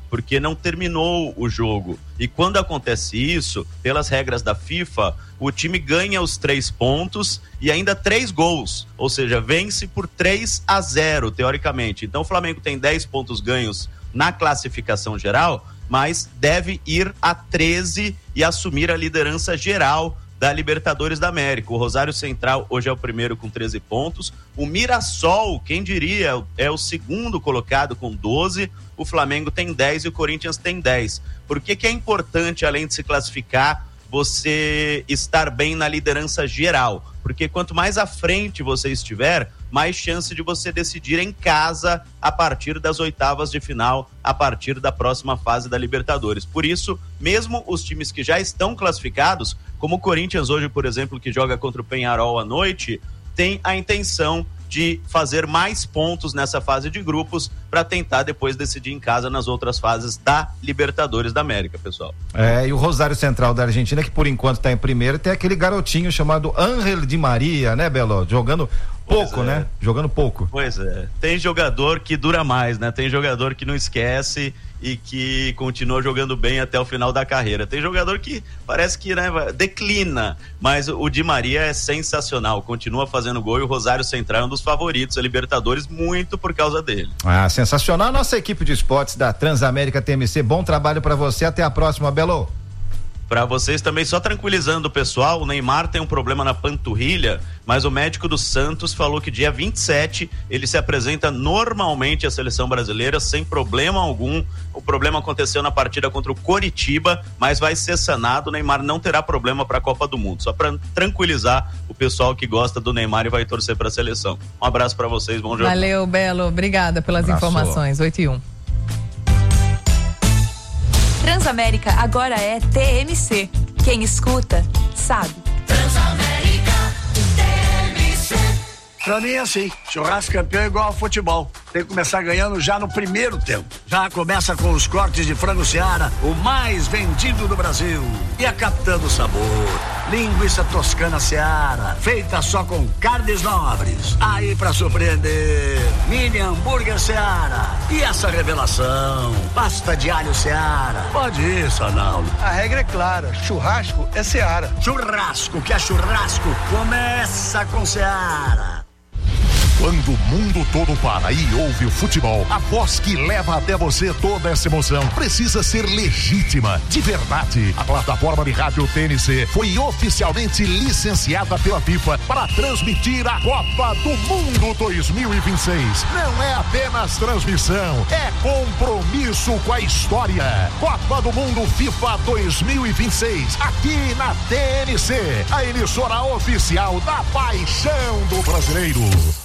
porque não terminou o jogo. E quando acontece isso, pelas regras da FIFA, o time ganha os três pontos e ainda três gols, ou seja, vence por três a zero, teoricamente. Então o Flamengo tem dez pontos ganhos na classificação geral, mas deve ir a treze e assumir a liderança geral da Libertadores da América. O Rosário Central hoje é o primeiro com treze pontos. O Mirassol, quem diria, é o segundo colocado com doze. O Flamengo tem dez e o Corinthians tem dez. Por que que é importante, além de se classificar, você estar bem na liderança geral? Porque quanto mais à frente você estiver, mais chance de você decidir em casa a partir das oitavas de final, a partir da próxima fase da Libertadores. Por isso, mesmo os times que já estão classificados, como o Corinthians hoje, por exemplo, que joga contra o Peñarol à noite, tem a intenção de fazer mais pontos nessa fase de grupos para tentar depois decidir em casa nas outras fases da Libertadores da América, pessoal. É, e o Rosário Central da Argentina, que por enquanto está em primeiro, tem aquele garotinho chamado Ángel Di Maria, né, Belo? Jogando pouco, é. né? Jogando pouco. Pois é. Tem jogador que dura mais, né? Tem jogador que não esquece e que continua jogando bem até o final da carreira. Tem jogador que parece que, né, declina, mas o Di Maria é sensacional, continua fazendo gol e o Rosário Central é um dos favoritos a Libertadores, muito por causa dele. Ah, sensacional. Nossa equipe de esportes da Transamérica T M C, bom trabalho para você, até a próxima, Belo. Para vocês também, só tranquilizando o pessoal, o Neymar tem um problema na panturrilha, mas o médico do Santos falou que dia vinte e sete ele se apresenta normalmente à seleção brasileira, sem problema algum. O problema aconteceu na partida contra o Coritiba, mas vai ser sanado. O Neymar não terá problema para a Copa do Mundo. Só para tranquilizar o pessoal que gosta do Neymar e vai torcer para a seleção. Um abraço para vocês, bom jogo. Valeu, Belo, obrigada pelas Abraço. informações. oito e um. Transamérica agora é T M C. Quem escuta, sabe. Transamérica T M C. Pra mim é assim, churrasco campeão é igual ao futebol. Tem que começar ganhando já no primeiro tempo. Já começa com os cortes de frango Seara, o mais vendido do Brasil. E a Capitã do Sabor, linguiça toscana Seara, feita só com carnes nobres. Aí pra surpreender, mini hambúrguer Seara. E essa revelação, pasta de alho Seara. Pode ir, Sanaldo. A regra é clara, churrasco é Seara. Churrasco, que é churrasco, começa com Seara. Quando o mundo todo para e ouve o futebol, a voz que leva até você toda essa emoção precisa ser legítima, de verdade. A plataforma de rádio T N C foi oficialmente licenciada pela FIFA para transmitir a Copa do Mundo dois mil e vinte e seis. Não é apenas transmissão, é compromisso com a história. Copa do Mundo FIFA dois mil e vinte e seis, aqui na T N C, a emissora oficial da paixão do brasileiro.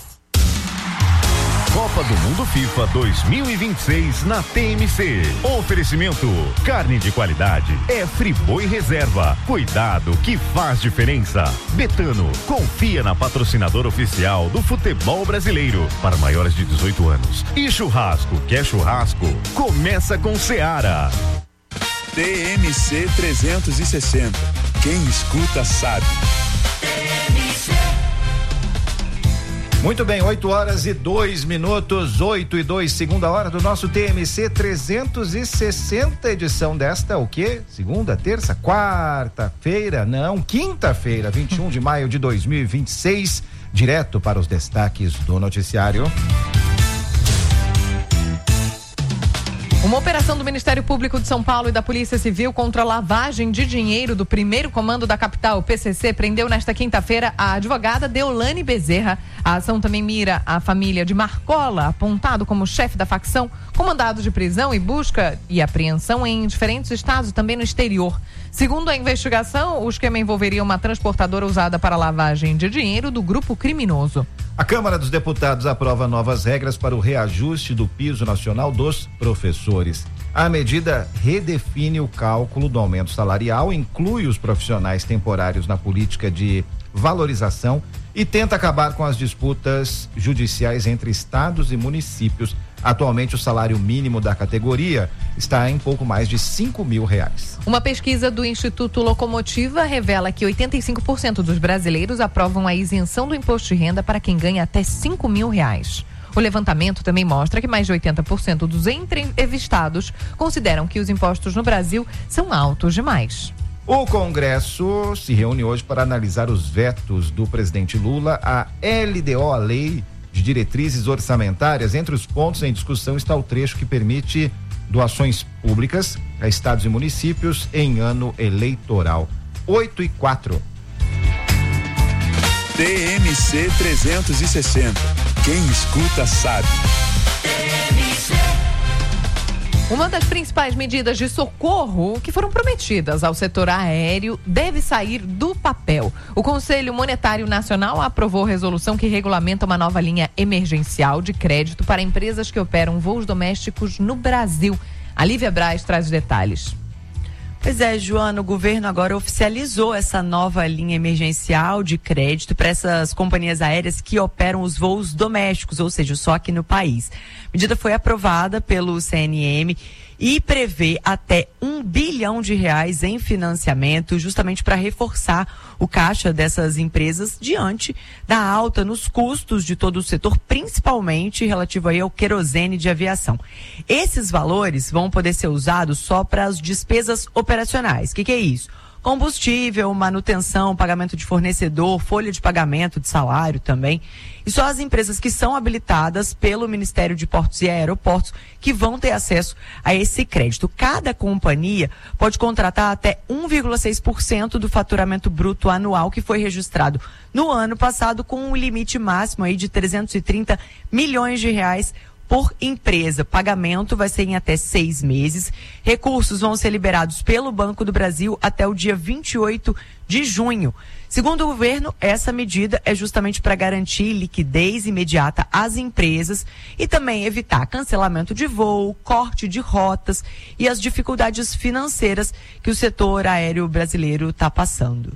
Copa do Mundo FIFA dois mil e vinte e seis na T M C. Oferecimento: carne de qualidade é Friboi Reserva. Cuidado que faz diferença. Betano, confia na patrocinadora oficial do futebol brasileiro para maiores de dezoito anos. E churrasco, quer churrasco? Começa com Seara. T M C trezentos e sessenta. Quem escuta sabe. Muito bem, oito horas e dois minutos, oito e dois, segunda hora do nosso T M C trezentos e sessenta, edição desta, o quê? Segunda, terça, quarta-feira, não, quinta-feira, vinte e um de maio de dois mil e vinte e seis, direto para os destaques do noticiário. Uma operação do Ministério Público de São Paulo e da Polícia Civil contra a lavagem de dinheiro do primeiro comando da capital, o P C C, prendeu nesta quinta-feira a advogada Deolane Bezerra. A ação também mira a família de Marcola, apontado como chefe da facção, com mandado de prisão e busca e apreensão em diferentes estados, também no exterior. Segundo a investigação, o esquema envolveria uma transportadora usada para lavagem de dinheiro do grupo criminoso. A Câmara dos Deputados aprova novas regras para o reajuste do piso nacional dos professores. A medida redefine o cálculo do aumento salarial, inclui os profissionais temporários na política de valorização e tenta acabar com as disputas judiciais entre estados e municípios. Atualmente, o salário mínimo da categoria está em pouco mais de cinco mil reais. Uma pesquisa do Instituto Locomotiva revela que oitenta e cinco por cento dos brasileiros aprovam a isenção do imposto de renda para quem ganha até cinco mil reais. O levantamento também mostra que mais de oitenta por cento dos entrevistados consideram que os impostos no Brasil são altos demais. O Congresso se reúne hoje para analisar os vetos do presidente Lula à L D O, a Lei de Diretrizes Orçamentárias. Entre os pontos em discussão está o trecho que permite doações públicas a estados e municípios em ano eleitoral. oito e quatro. T M C trezentos e sessenta. Quem escuta sabe. Uma das principais medidas de socorro que foram prometidas ao setor aéreo deve sair do papel. O Conselho Monetário Nacional aprovou resolução que regulamenta uma nova linha emergencial de crédito para empresas que operam voos domésticos no Brasil. A Lívia Braz traz os detalhes. Pois é, Joana, o governo agora oficializou essa nova linha emergencial de crédito para essas companhias aéreas que operam os voos domésticos, ou seja, só aqui no país. A medida foi aprovada pelo C N M e prevê até um bilhão de reais em financiamento, justamente para reforçar o caixa dessas empresas diante da alta nos custos de todo o setor, principalmente relativo aí ao querosene de aviação. Esses valores vão poder ser usados só para as despesas operacionais. O que, que é isso? Combustível, manutenção, pagamento de fornecedor, folha de pagamento de salário também. E só as empresas que são habilitadas pelo Ministério de Portos e Aeroportos que vão ter acesso a esse crédito. Cada companhia pode contratar até um vírgula seis por cento do faturamento bruto anual que foi registrado no ano passado, com um limite máximo aí de trezentos e trinta milhões de reais por empresa. Pagamento vai ser em até seis meses. Recursos vão ser liberados pelo Banco do Brasil até o dia vinte e oito de junho. Segundo o governo, essa medida é justamente para garantir liquidez imediata às empresas e também evitar cancelamento de voo, corte de rotas e as dificuldades financeiras que o setor aéreo brasileiro está passando.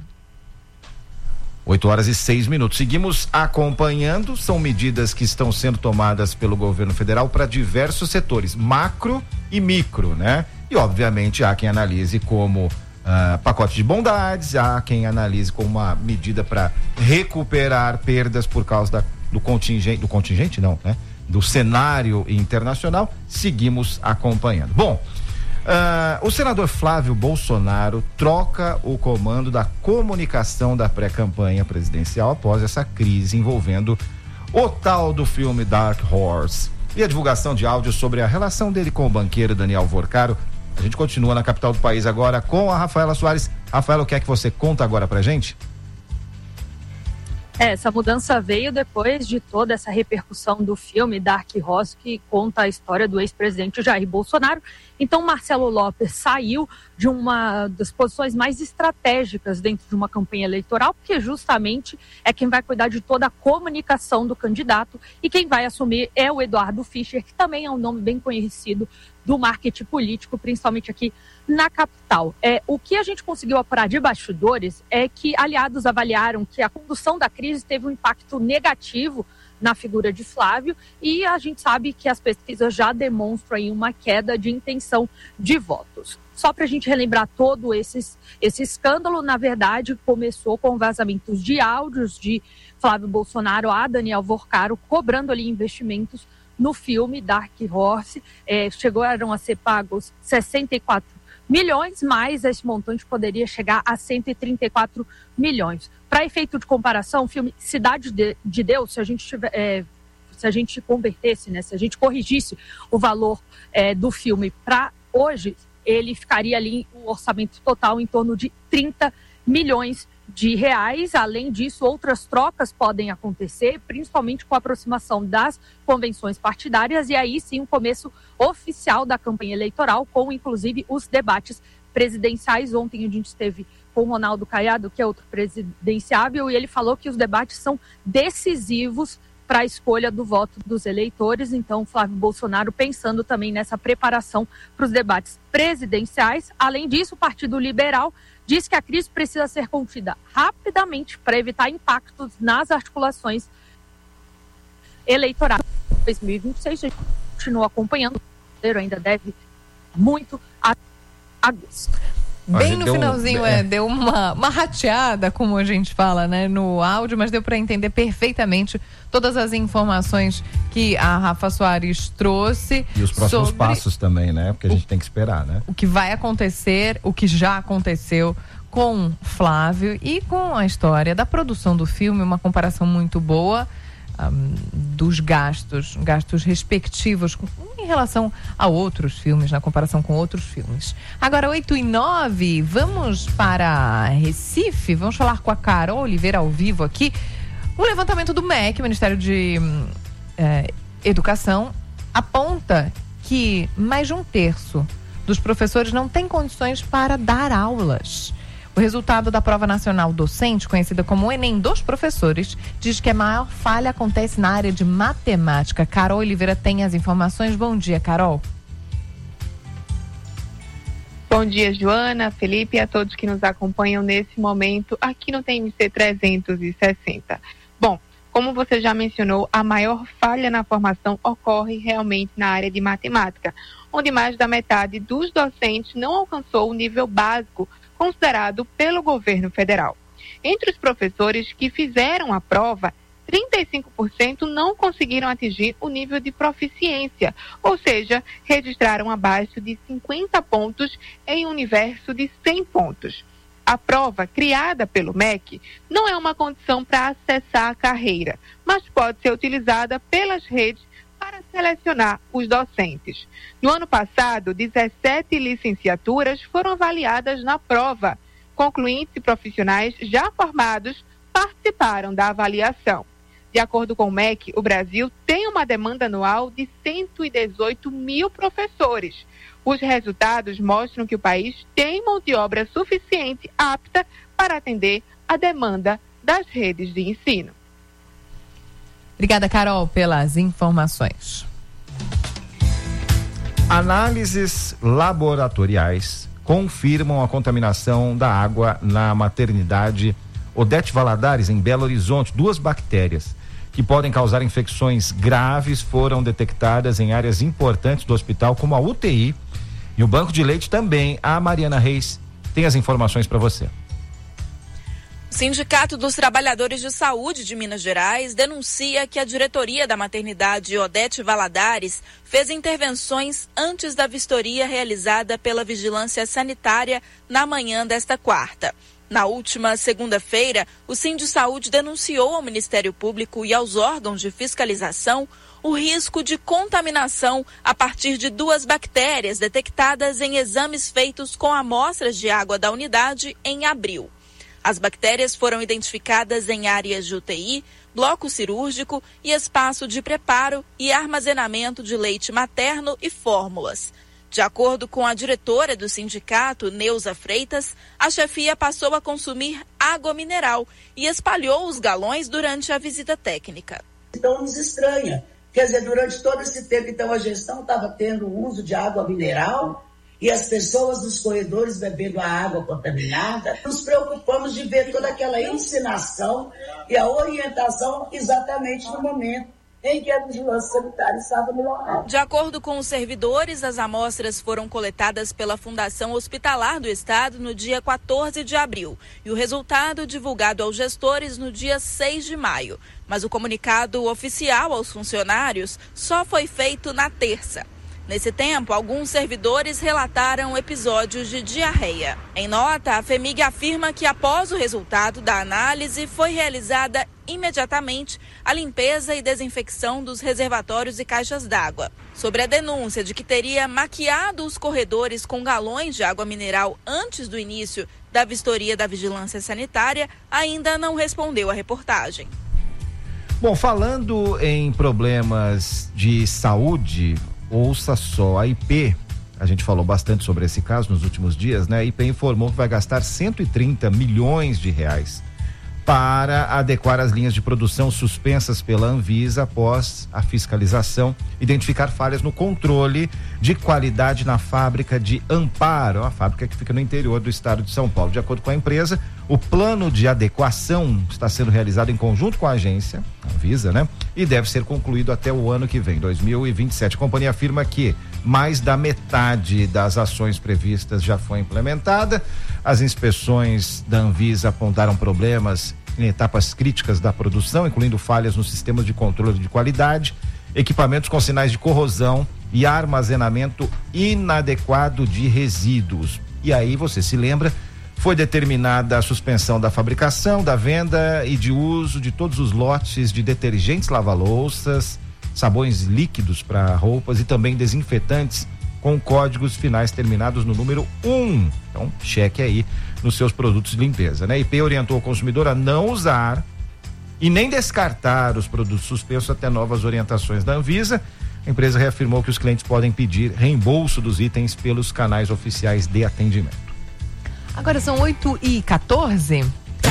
oito horas e seis minutos. Seguimos acompanhando. São medidas que estão sendo tomadas pelo governo federal para diversos setores, macro e micro, né? E obviamente há quem analise como uh, pacote de bondades, há quem analise como uma medida para recuperar perdas por causa da, do contingente, do contingente não, né? Do cenário internacional. Seguimos acompanhando. Bom, Uh, o senador Flávio Bolsonaro troca o comando da comunicação da pré-campanha presidencial após essa crise envolvendo o tal do filme Dark Horse e a divulgação de áudio sobre a relação dele com o banqueiro Daniel Vorcaro. A gente continua na capital do país agora com a Rafaela Soares. Rafaela, o que é que você conta agora pra gente? É, essa mudança veio depois de toda essa repercussão do filme Dark Horse, que conta a história do ex-presidente Jair Bolsonaro. Então, Marcelo Lopes saiu de uma das posições mais estratégicas dentro de uma campanha eleitoral, porque justamente é quem vai cuidar de toda a comunicação do candidato, e quem vai assumir é o Eduardo Fischer, que também é um nome bem conhecido do marketing político, principalmente aqui na capital. É, o que a gente conseguiu apurar de bastidores é que aliados avaliaram que a condução da crise teve um impacto negativo na figura de Flávio, e a gente sabe que as pesquisas já demonstram aí uma queda de intenção de votos. Só para a gente relembrar todo esses, esse escândalo, na verdade, começou com vazamentos de áudios de Flávio Bolsonaro a Daniel Vorcaro, cobrando ali investimentos no filme Dark Horse. É, chegaram a ser pagos sessenta e quatro milhões, mas esse montante poderia chegar a cento e trinta e quatro milhões. Para efeito de comparação, o filme Cidade de, de Deus, se a gente tiver, é, se a gente convertesse, né, se a gente corrigisse o valor é, do filme para hoje, ele ficaria ali um orçamento total em torno de trinta milhões de reais. Além disso, outras trocas podem acontecer, principalmente com a aproximação das convenções partidárias, e aí sim o começo oficial da campanha eleitoral, com inclusive os debates presidenciais. Ontem a gente esteve com o Ronaldo Caiado, que é outro presidenciável, e ele falou que os debates são decisivos para a escolha do voto dos eleitores. Então, Flávio Bolsonaro pensando também nessa preparação para os debates presidenciais. Além disso, o Partido Liberal diz que a crise precisa ser contida rapidamente para evitar impactos nas articulações eleitorais. dois mil e vinte e seis, a gente continua acompanhando, o ainda deve muito a agosto. Bem no finalzinho, um, é, é, deu uma, uma rateada, como a gente fala, né, no áudio, mas deu para entender perfeitamente todas as informações que a Rafa Soares trouxe. E os próximos sobre passos também, né? Porque a gente o, tem que esperar, né? O que vai acontecer, o que já aconteceu com Flávio e com a história da produção do filme, uma comparação muito boa. Um, dos gastos, gastos respectivos com, em relação a outros filmes, na comparação com outros filmes. Agora, oito e nove, vamos para Recife, vamos falar com a Carol Oliveira ao vivo aqui. O levantamento do M E C, Ministério de eh, Educação, aponta que mais de um terço dos professores não tem condições para dar aulas. O resultado da Prova Nacional Docente, conhecida como Enem dos Professores, diz que a maior falha acontece na área de matemática. Carol Oliveira tem as informações. Bom dia, Carol. Bom dia, Joana, Felipe e a todos que nos acompanham nesse momento aqui no T M C trezentos e sessenta. Bom, como você já mencionou, a maior falha na formação ocorre realmente na área de matemática, onde mais da metade dos docentes não alcançou o nível básico considerado pelo governo federal. Entre os professores que fizeram a prova, trinta e cinco por cento não conseguiram atingir o nível de proficiência, ou seja, registraram abaixo de cinquenta pontos em um universo de cem pontos. A prova, criada pelo M E C, não é uma condição para acessar a carreira, mas pode ser utilizada pelas redes para selecionar os docentes. No ano passado, dezessete licenciaturas foram avaliadas na prova. Concluintes e profissionais já formados participaram da avaliação. De acordo com o M E C, o Brasil tem uma demanda anual de cento e dezoito mil professores. Os resultados mostram que o país tem mão de obra suficiente apta para atender a demanda das redes de ensino. Obrigada, Carol, pelas informações. Análises laboratoriais confirmam a contaminação da água na maternidade Odete Valadares, em Belo Horizonte. Duas bactérias que podem causar infecções graves foram detectadas em áreas importantes do hospital, como a U T I e o banco de leite também. A Mariana Reis tem as informações para você. O Sindicato dos Trabalhadores de Saúde de Minas Gerais denuncia que a diretoria da maternidade Odete Valadares fez intervenções antes da vistoria realizada pela Vigilância Sanitária na manhã desta quarta. Na última segunda-feira, o Sindisaúde denunciou ao Ministério Público e aos órgãos de fiscalização o risco de contaminação a partir de duas bactérias detectadas em exames feitos com amostras de água da unidade em abril. As bactérias foram identificadas em áreas de U T I, bloco cirúrgico e espaço de preparo e armazenamento de leite materno e fórmulas. De acordo com a diretora do sindicato, Neuza Freitas, a chefia passou a consumir água mineral e espalhou os galões durante a visita técnica. Então nos estranha. Quer dizer, durante todo esse tempo, então, a gestão estava tendo o uso de água mineral e as pessoas dos corredores bebendo a água contaminada. Nos preocupamos de ver toda aquela ensinação e a orientação exatamente no momento em que a vigilância sanitária estava no local. De acordo com os servidores, as amostras foram coletadas pela Fundação Hospitalar do Estado no dia quatorze de abril e o resultado divulgado aos gestores no dia seis de maio. Mas o comunicado oficial aos funcionários só foi feito na terça. Nesse tempo, alguns servidores relataram episódios de diarreia. Em nota, a FEMIG afirma que após o resultado da análise foi realizada imediatamente a limpeza e desinfecção dos reservatórios e caixas d'água. Sobre a denúncia de que teria maquiado os corredores com galões de água mineral antes do início da vistoria da Vigilância Sanitária, ainda não respondeu à reportagem. Bom, falando em problemas de saúde, ouça só, a I P, a gente falou bastante sobre esse caso nos últimos dias, né? A I P informou que vai gastar cento e trinta milhões de reais para adequar as linhas de produção suspensas pela Anvisa após a fiscalização, identificar falhas no controle de qualidade na fábrica de Amparo, a fábrica que fica no interior do estado de São Paulo. De acordo com a empresa, o plano de adequação está sendo realizado em conjunto com a agência, a Anvisa, né? e deve ser concluído até o ano que vem, dois mil e vinte e sete. A companhia afirma que mais da metade das ações previstas já foi implementada. As inspeções da Anvisa apontaram problemas em etapas críticas da produção, incluindo falhas nos sistemas de controle de qualidade, equipamentos com sinais de corrosão e armazenamento inadequado de resíduos. E aí você se lembra, foi determinada a suspensão da fabricação, da venda e de uso de todos os lotes de detergentes lava-louças, sabões líquidos para roupas e também desinfetantes com códigos finais terminados no número um. Então, cheque aí nos seus produtos de limpeza, né? A I P orientou o consumidor a não usar e nem descartar os produtos suspensos até novas orientações da Anvisa. A empresa reafirmou que os clientes podem pedir reembolso dos itens pelos canais oficiais de atendimento. Agora são oito e quatorze.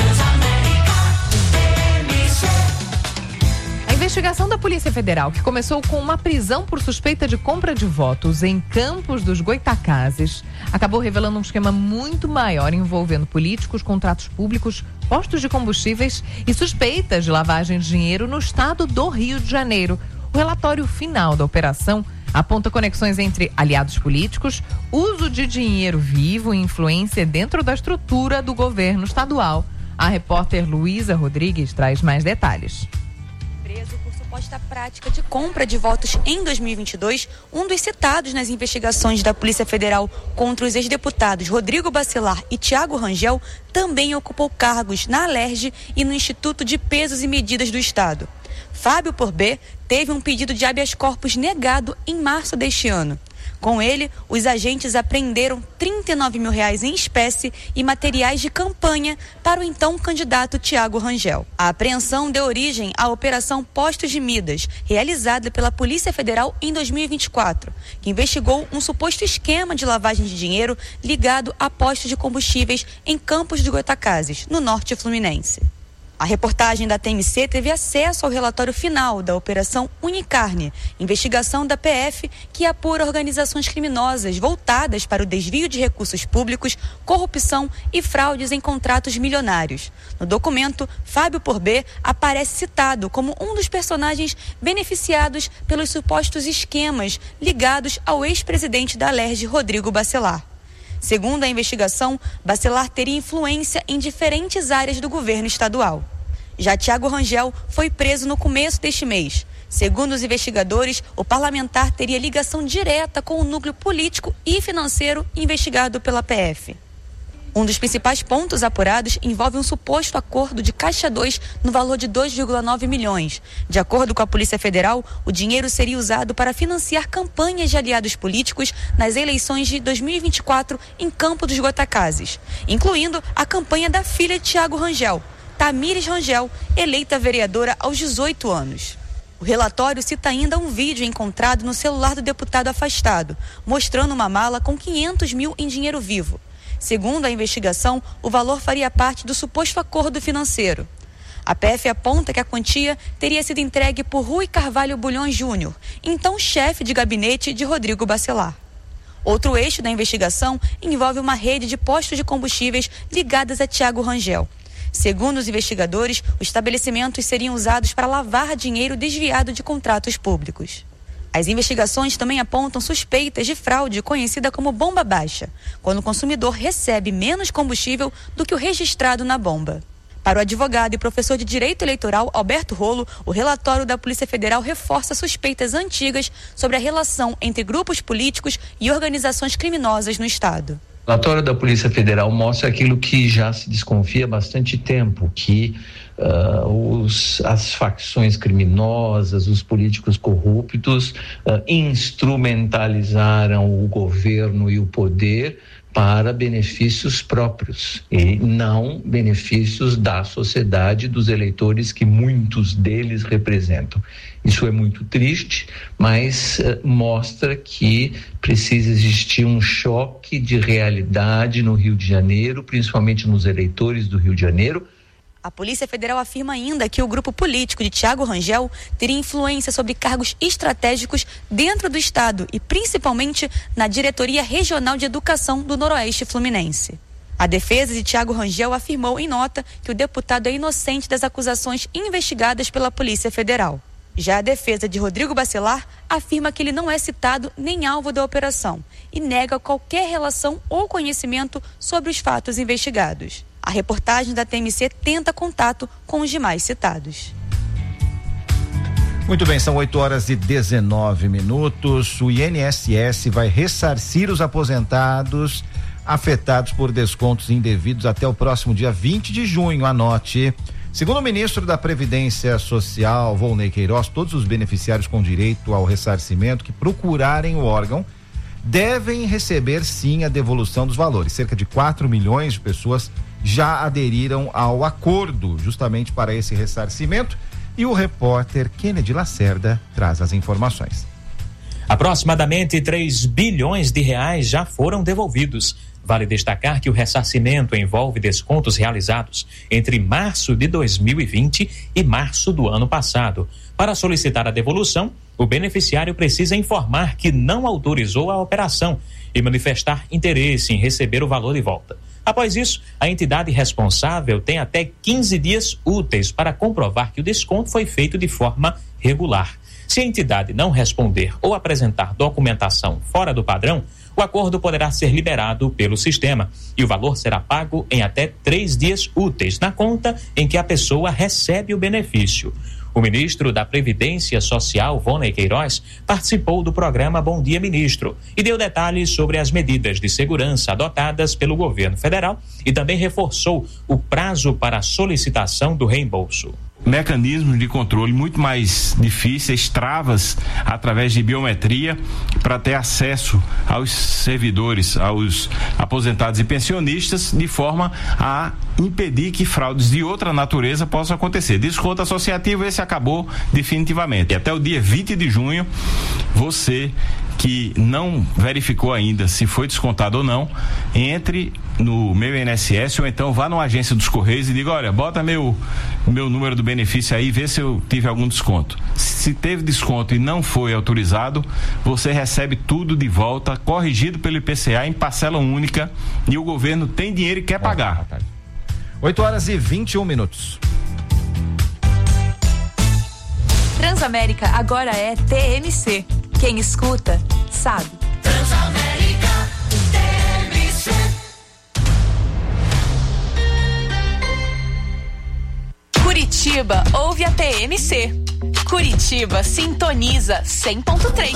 A investigação da Polícia Federal, que começou com uma prisão por suspeita de compra de votos em Campos dos Goitacazes, acabou revelando um esquema muito maior envolvendo políticos, contratos públicos, postos de combustíveis e suspeitas de lavagem de dinheiro no estado do Rio de Janeiro. O relatório final da operação aponta conexões entre aliados políticos, uso de dinheiro vivo e influência dentro da estrutura do governo estadual. A repórter Luísa Rodrigues traz mais detalhes. Preso por suposta prática de compra de votos em dois mil e vinte e dois, um dos citados nas investigações da Polícia Federal contra os ex-deputados Rodrigo Bacelar e Tiago Rangel também ocupou cargos na Alerj e no Instituto de Pesos e Medidas do Estado. Fábio Porbet teve um pedido de habeas corpus negado em março deste ano. Com ele, os agentes apreenderam trinta e nove mil reais em espécie e materiais de campanha para o então candidato Tiago Rangel. A apreensão deu origem à Operação Postos de Midas, realizada pela Polícia Federal em dois mil e vinte e quatro, que investigou um suposto esquema de lavagem de dinheiro ligado a postos de combustíveis em Campos dos Goitacazes, no norte fluminense. A reportagem da T M C teve acesso ao relatório final da Operação Unicarne, investigação da P F que apura organizações criminosas voltadas para o desvio de recursos públicos, corrupção e fraudes em contratos milionários. No documento, Fábio Porbet aparece citado como um dos personagens beneficiados pelos supostos esquemas ligados ao ex-presidente da Alerj, Rodrigo Bacelar. Segundo a investigação, Bacelar teria influência em diferentes áreas do governo estadual. Já Tiago Rangel foi preso no começo deste mês. Segundo os investigadores, o parlamentar teria ligação direta com o núcleo político e financeiro investigado pela P F. Um dos principais pontos apurados envolve um suposto acordo de Caixa dois no valor de dois vírgula nove milhões. De acordo com a Polícia Federal, o dinheiro seria usado para financiar campanhas de aliados políticos nas eleições de dois mil e vinte e quatro em Campos dos Goitacazes, incluindo a campanha da filha de Tiago Rangel, Tamires Rangel, eleita vereadora aos dezoito anos. O relatório cita ainda um vídeo encontrado no celular do deputado afastado, mostrando uma mala com quinhentos mil em dinheiro vivo. Segundo a investigação, o valor faria parte do suposto acordo financeiro. A P F aponta que a quantia teria sido entregue por Rui Carvalho Bulhões Júnior, então chefe de gabinete de Rodrigo Bacelar. Outro eixo da investigação envolve uma rede de postos de combustíveis ligadas a Tiago Rangel. Segundo os investigadores, os estabelecimentos seriam usados para lavar dinheiro desviado de contratos públicos. As investigações também apontam suspeitas de fraude conhecida como bomba baixa, quando o consumidor recebe menos combustível do que o registrado na bomba. Para o advogado e professor de Direito Eleitoral Alberto Rolo, o relatório da Polícia Federal reforça suspeitas antigas sobre a relação entre grupos políticos e organizações criminosas no Estado. O relatório da Polícia Federal mostra aquilo que já se desconfia há bastante tempo, que uh, os, as facções criminosas, os políticos corruptos uh, instrumentalizaram o governo e o poder para benefícios próprios e não benefícios da sociedade, dos eleitores que muitos deles representam. Isso é muito triste, mas uh, mostra que precisa existir um choque de realidade no Rio de Janeiro, principalmente nos eleitores do Rio de Janeiro. A Polícia Federal afirma ainda que o grupo político de Tiago Rangel teria influência sobre cargos estratégicos dentro do Estado e principalmente na Diretoria Regional de Educação do Noroeste Fluminense. A defesa de Tiago Rangel afirmou em nota que o deputado é inocente das acusações investigadas pela Polícia Federal. Já a defesa de Rodrigo Bacelar afirma que ele não é citado nem alvo da operação e nega qualquer relação ou conhecimento sobre os fatos investigados. A reportagem da T M C tenta contato com os demais citados. Muito bem, são oito horas e dezenove minutos. O I N S S vai ressarcir os aposentados afetados por descontos indevidos até o próximo dia vinte de junho. Anote. Segundo o ministro da Previdência Social, Volney Queiroz, todos os beneficiários com direito ao ressarcimento que procurarem o órgão devem receber sim a devolução dos valores. Cerca de quatro milhões de pessoas já aderiram ao acordo justamente para esse ressarcimento e o repórter Kennedy Lacerda traz as informações. Aproximadamente três bilhões de reais já foram devolvidos. Vale destacar que o ressarcimento envolve descontos realizados entre março de dois mil e vinte e março do ano passado. Para solicitar a devolução, o beneficiário precisa informar que não autorizou a operação e manifestar interesse em receber o valor de volta. Após isso, a entidade responsável tem até quinze dias úteis para comprovar que o desconto foi feito de forma regular. Se a entidade não responder ou apresentar documentação fora do padrão, o acordo poderá ser liberado pelo sistema e o valor será pago em até três dias úteis na conta em que a pessoa recebe o benefício. O ministro da Previdência Social, Volney Queiroz, participou do programa Bom Dia Ministro e deu detalhes sobre as medidas de segurança adotadas pelo governo federal e também reforçou o prazo para a solicitação do reembolso. Mecanismos de controle muito mais difíceis, travas através de biometria para ter acesso aos servidores, aos aposentados e pensionistas, de forma a impedir que fraudes de outra natureza possam acontecer. Desconto associativo, esse acabou definitivamente. E até o dia vinte de junho, você que não verificou ainda se foi descontado ou não, entre no meu I N S S ou então vá numa agência dos Correios e diga, olha, bota meu, meu número do benefício aí, vê se eu tive algum desconto. Se teve desconto e não foi autorizado, você recebe tudo de volta, corrigido pelo I P C A em parcela única, e o governo tem dinheiro e quer pagar. oito horas e vinte e um minutos. Transamérica agora é T M C. Quem escuta, sabe. Transamérica, T M C. Curitiba ouve a T M C. Curitiba sintoniza cem ponto três.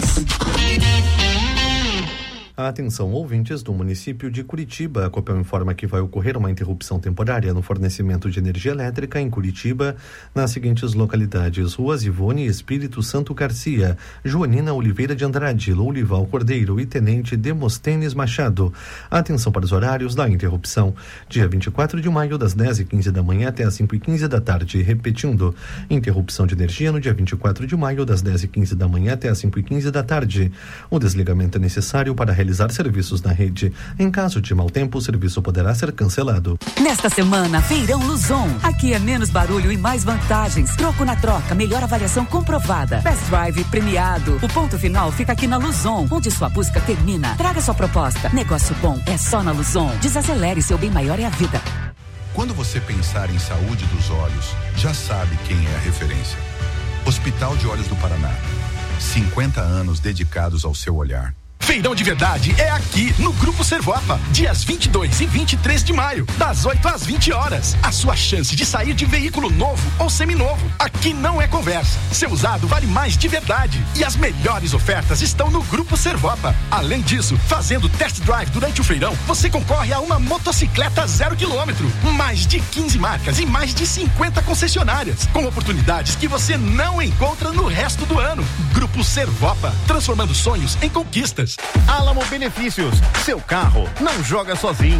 Atenção, ouvintes do município de Curitiba. A Copel informa que vai ocorrer uma interrupção temporária no fornecimento de energia elétrica em Curitiba, nas seguintes localidades: Ruas Ivone Espírito Santo Garcia, Joanina Oliveira de Andrade, Loulival Cordeiro e Tenente Demosthenes Machado. Atenção para os horários da interrupção: dia vinte e quatro de maio, das dez e quinze da manhã até as cinco e quinze da tarde. Repetindo, interrupção de energia no dia vinte e quatro de maio, das dez e quinze da manhã até as cinco e quinze da tarde. O desligamento é necessário para realizar realizar serviços na rede. Em caso de mau tempo, o serviço poderá ser cancelado. Nesta semana, Feirão Luzon. Aqui é menos barulho e mais vantagens. Troco na troca, melhor avaliação comprovada. Best Drive premiado. O ponto final fica aqui na Luzon, onde sua busca termina. Traga sua proposta. Negócio bom é só na Luzon. Desacelere, seu bem maior é a vida. Quando você pensar em saúde dos olhos, já sabe quem é a referência. Hospital de Olhos do Paraná. cinquenta anos dedicados ao seu olhar. Feirão de verdade é aqui no Grupo Servopa, dias vinte e dois e vinte e três de maio, das oito às vinte horas. A sua chance de sair de veículo novo ou seminovo. Aqui não é conversa. Seu usado vale mais de verdade. E as melhores ofertas estão no Grupo Servopa. Além disso, fazendo test drive durante o feirão, você concorre a uma motocicleta zero quilômetro. Mais de quinze marcas e mais de cinquenta concessionárias, com oportunidades que você não encontra no resto do ano. Grupo Servopa, transformando sonhos em conquistas. Alamo Benefícios, seu carro não joga sozinho.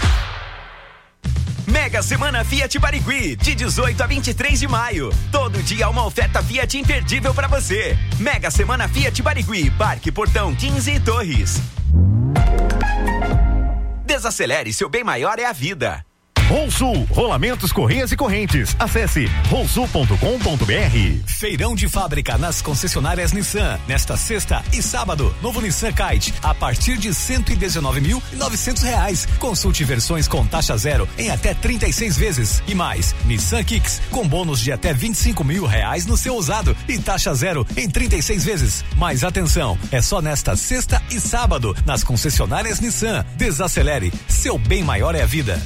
Mega Semana Fiat Barigui, de dezoito a vinte e três de maio. Todo dia uma oferta Fiat imperdível para você. Mega Semana Fiat Barigui, Parque Portão quinze e Torres. Desacelere, seu bem maior é a vida. Ronsul, rolamentos, correias e correntes. Acesse ronsul ponto com ponto br. Feirão de fábrica nas concessionárias Nissan. Nesta sexta e sábado, novo Nissan Kite a partir de cento e dezenove mil e novecentos reais. Consulte versões com taxa zero em até trinta e seis vezes. E mais, Nissan Kicks com bônus de até vinte e cinco mil reais no seu usado e taxa zero em trinta e seis vezes. Mas atenção, é só nesta sexta e sábado nas concessionárias Nissan. Desacelere, seu bem maior é a vida.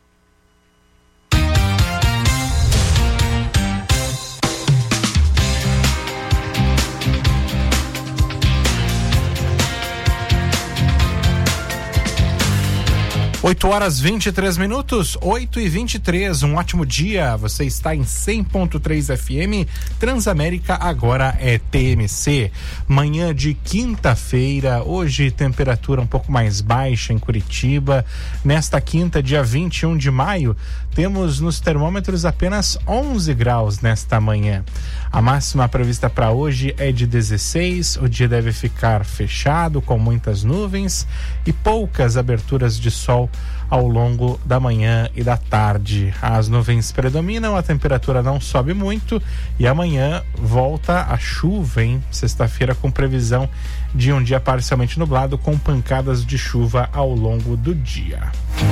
oito horas vinte e três minutos, oito e vinte e três, um ótimo dia. Você está em cem ponto três F M, Transamérica agora é T M C. Manhã de quinta-feira, hoje temperatura um pouco mais baixa em Curitiba. Nesta quinta, dia vinte e um de maio, temos nos termômetros apenas onze graus nesta manhã. A máxima prevista para hoje é de dezesseis, o dia deve ficar fechado com muitas nuvens e poucas aberturas de sol ao longo da manhã e da tarde. As nuvens predominam, a temperatura não sobe muito e amanhã volta a chuva, hein? Sexta-feira com previsão de um dia parcialmente nublado com pancadas de chuva ao longo do dia.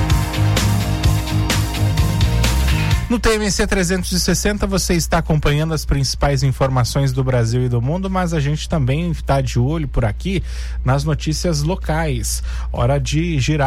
No T M C trezentos e sessenta você está acompanhando as principais informações do Brasil e do mundo, mas a gente também está de olho por aqui nas notícias locais. Hora de girar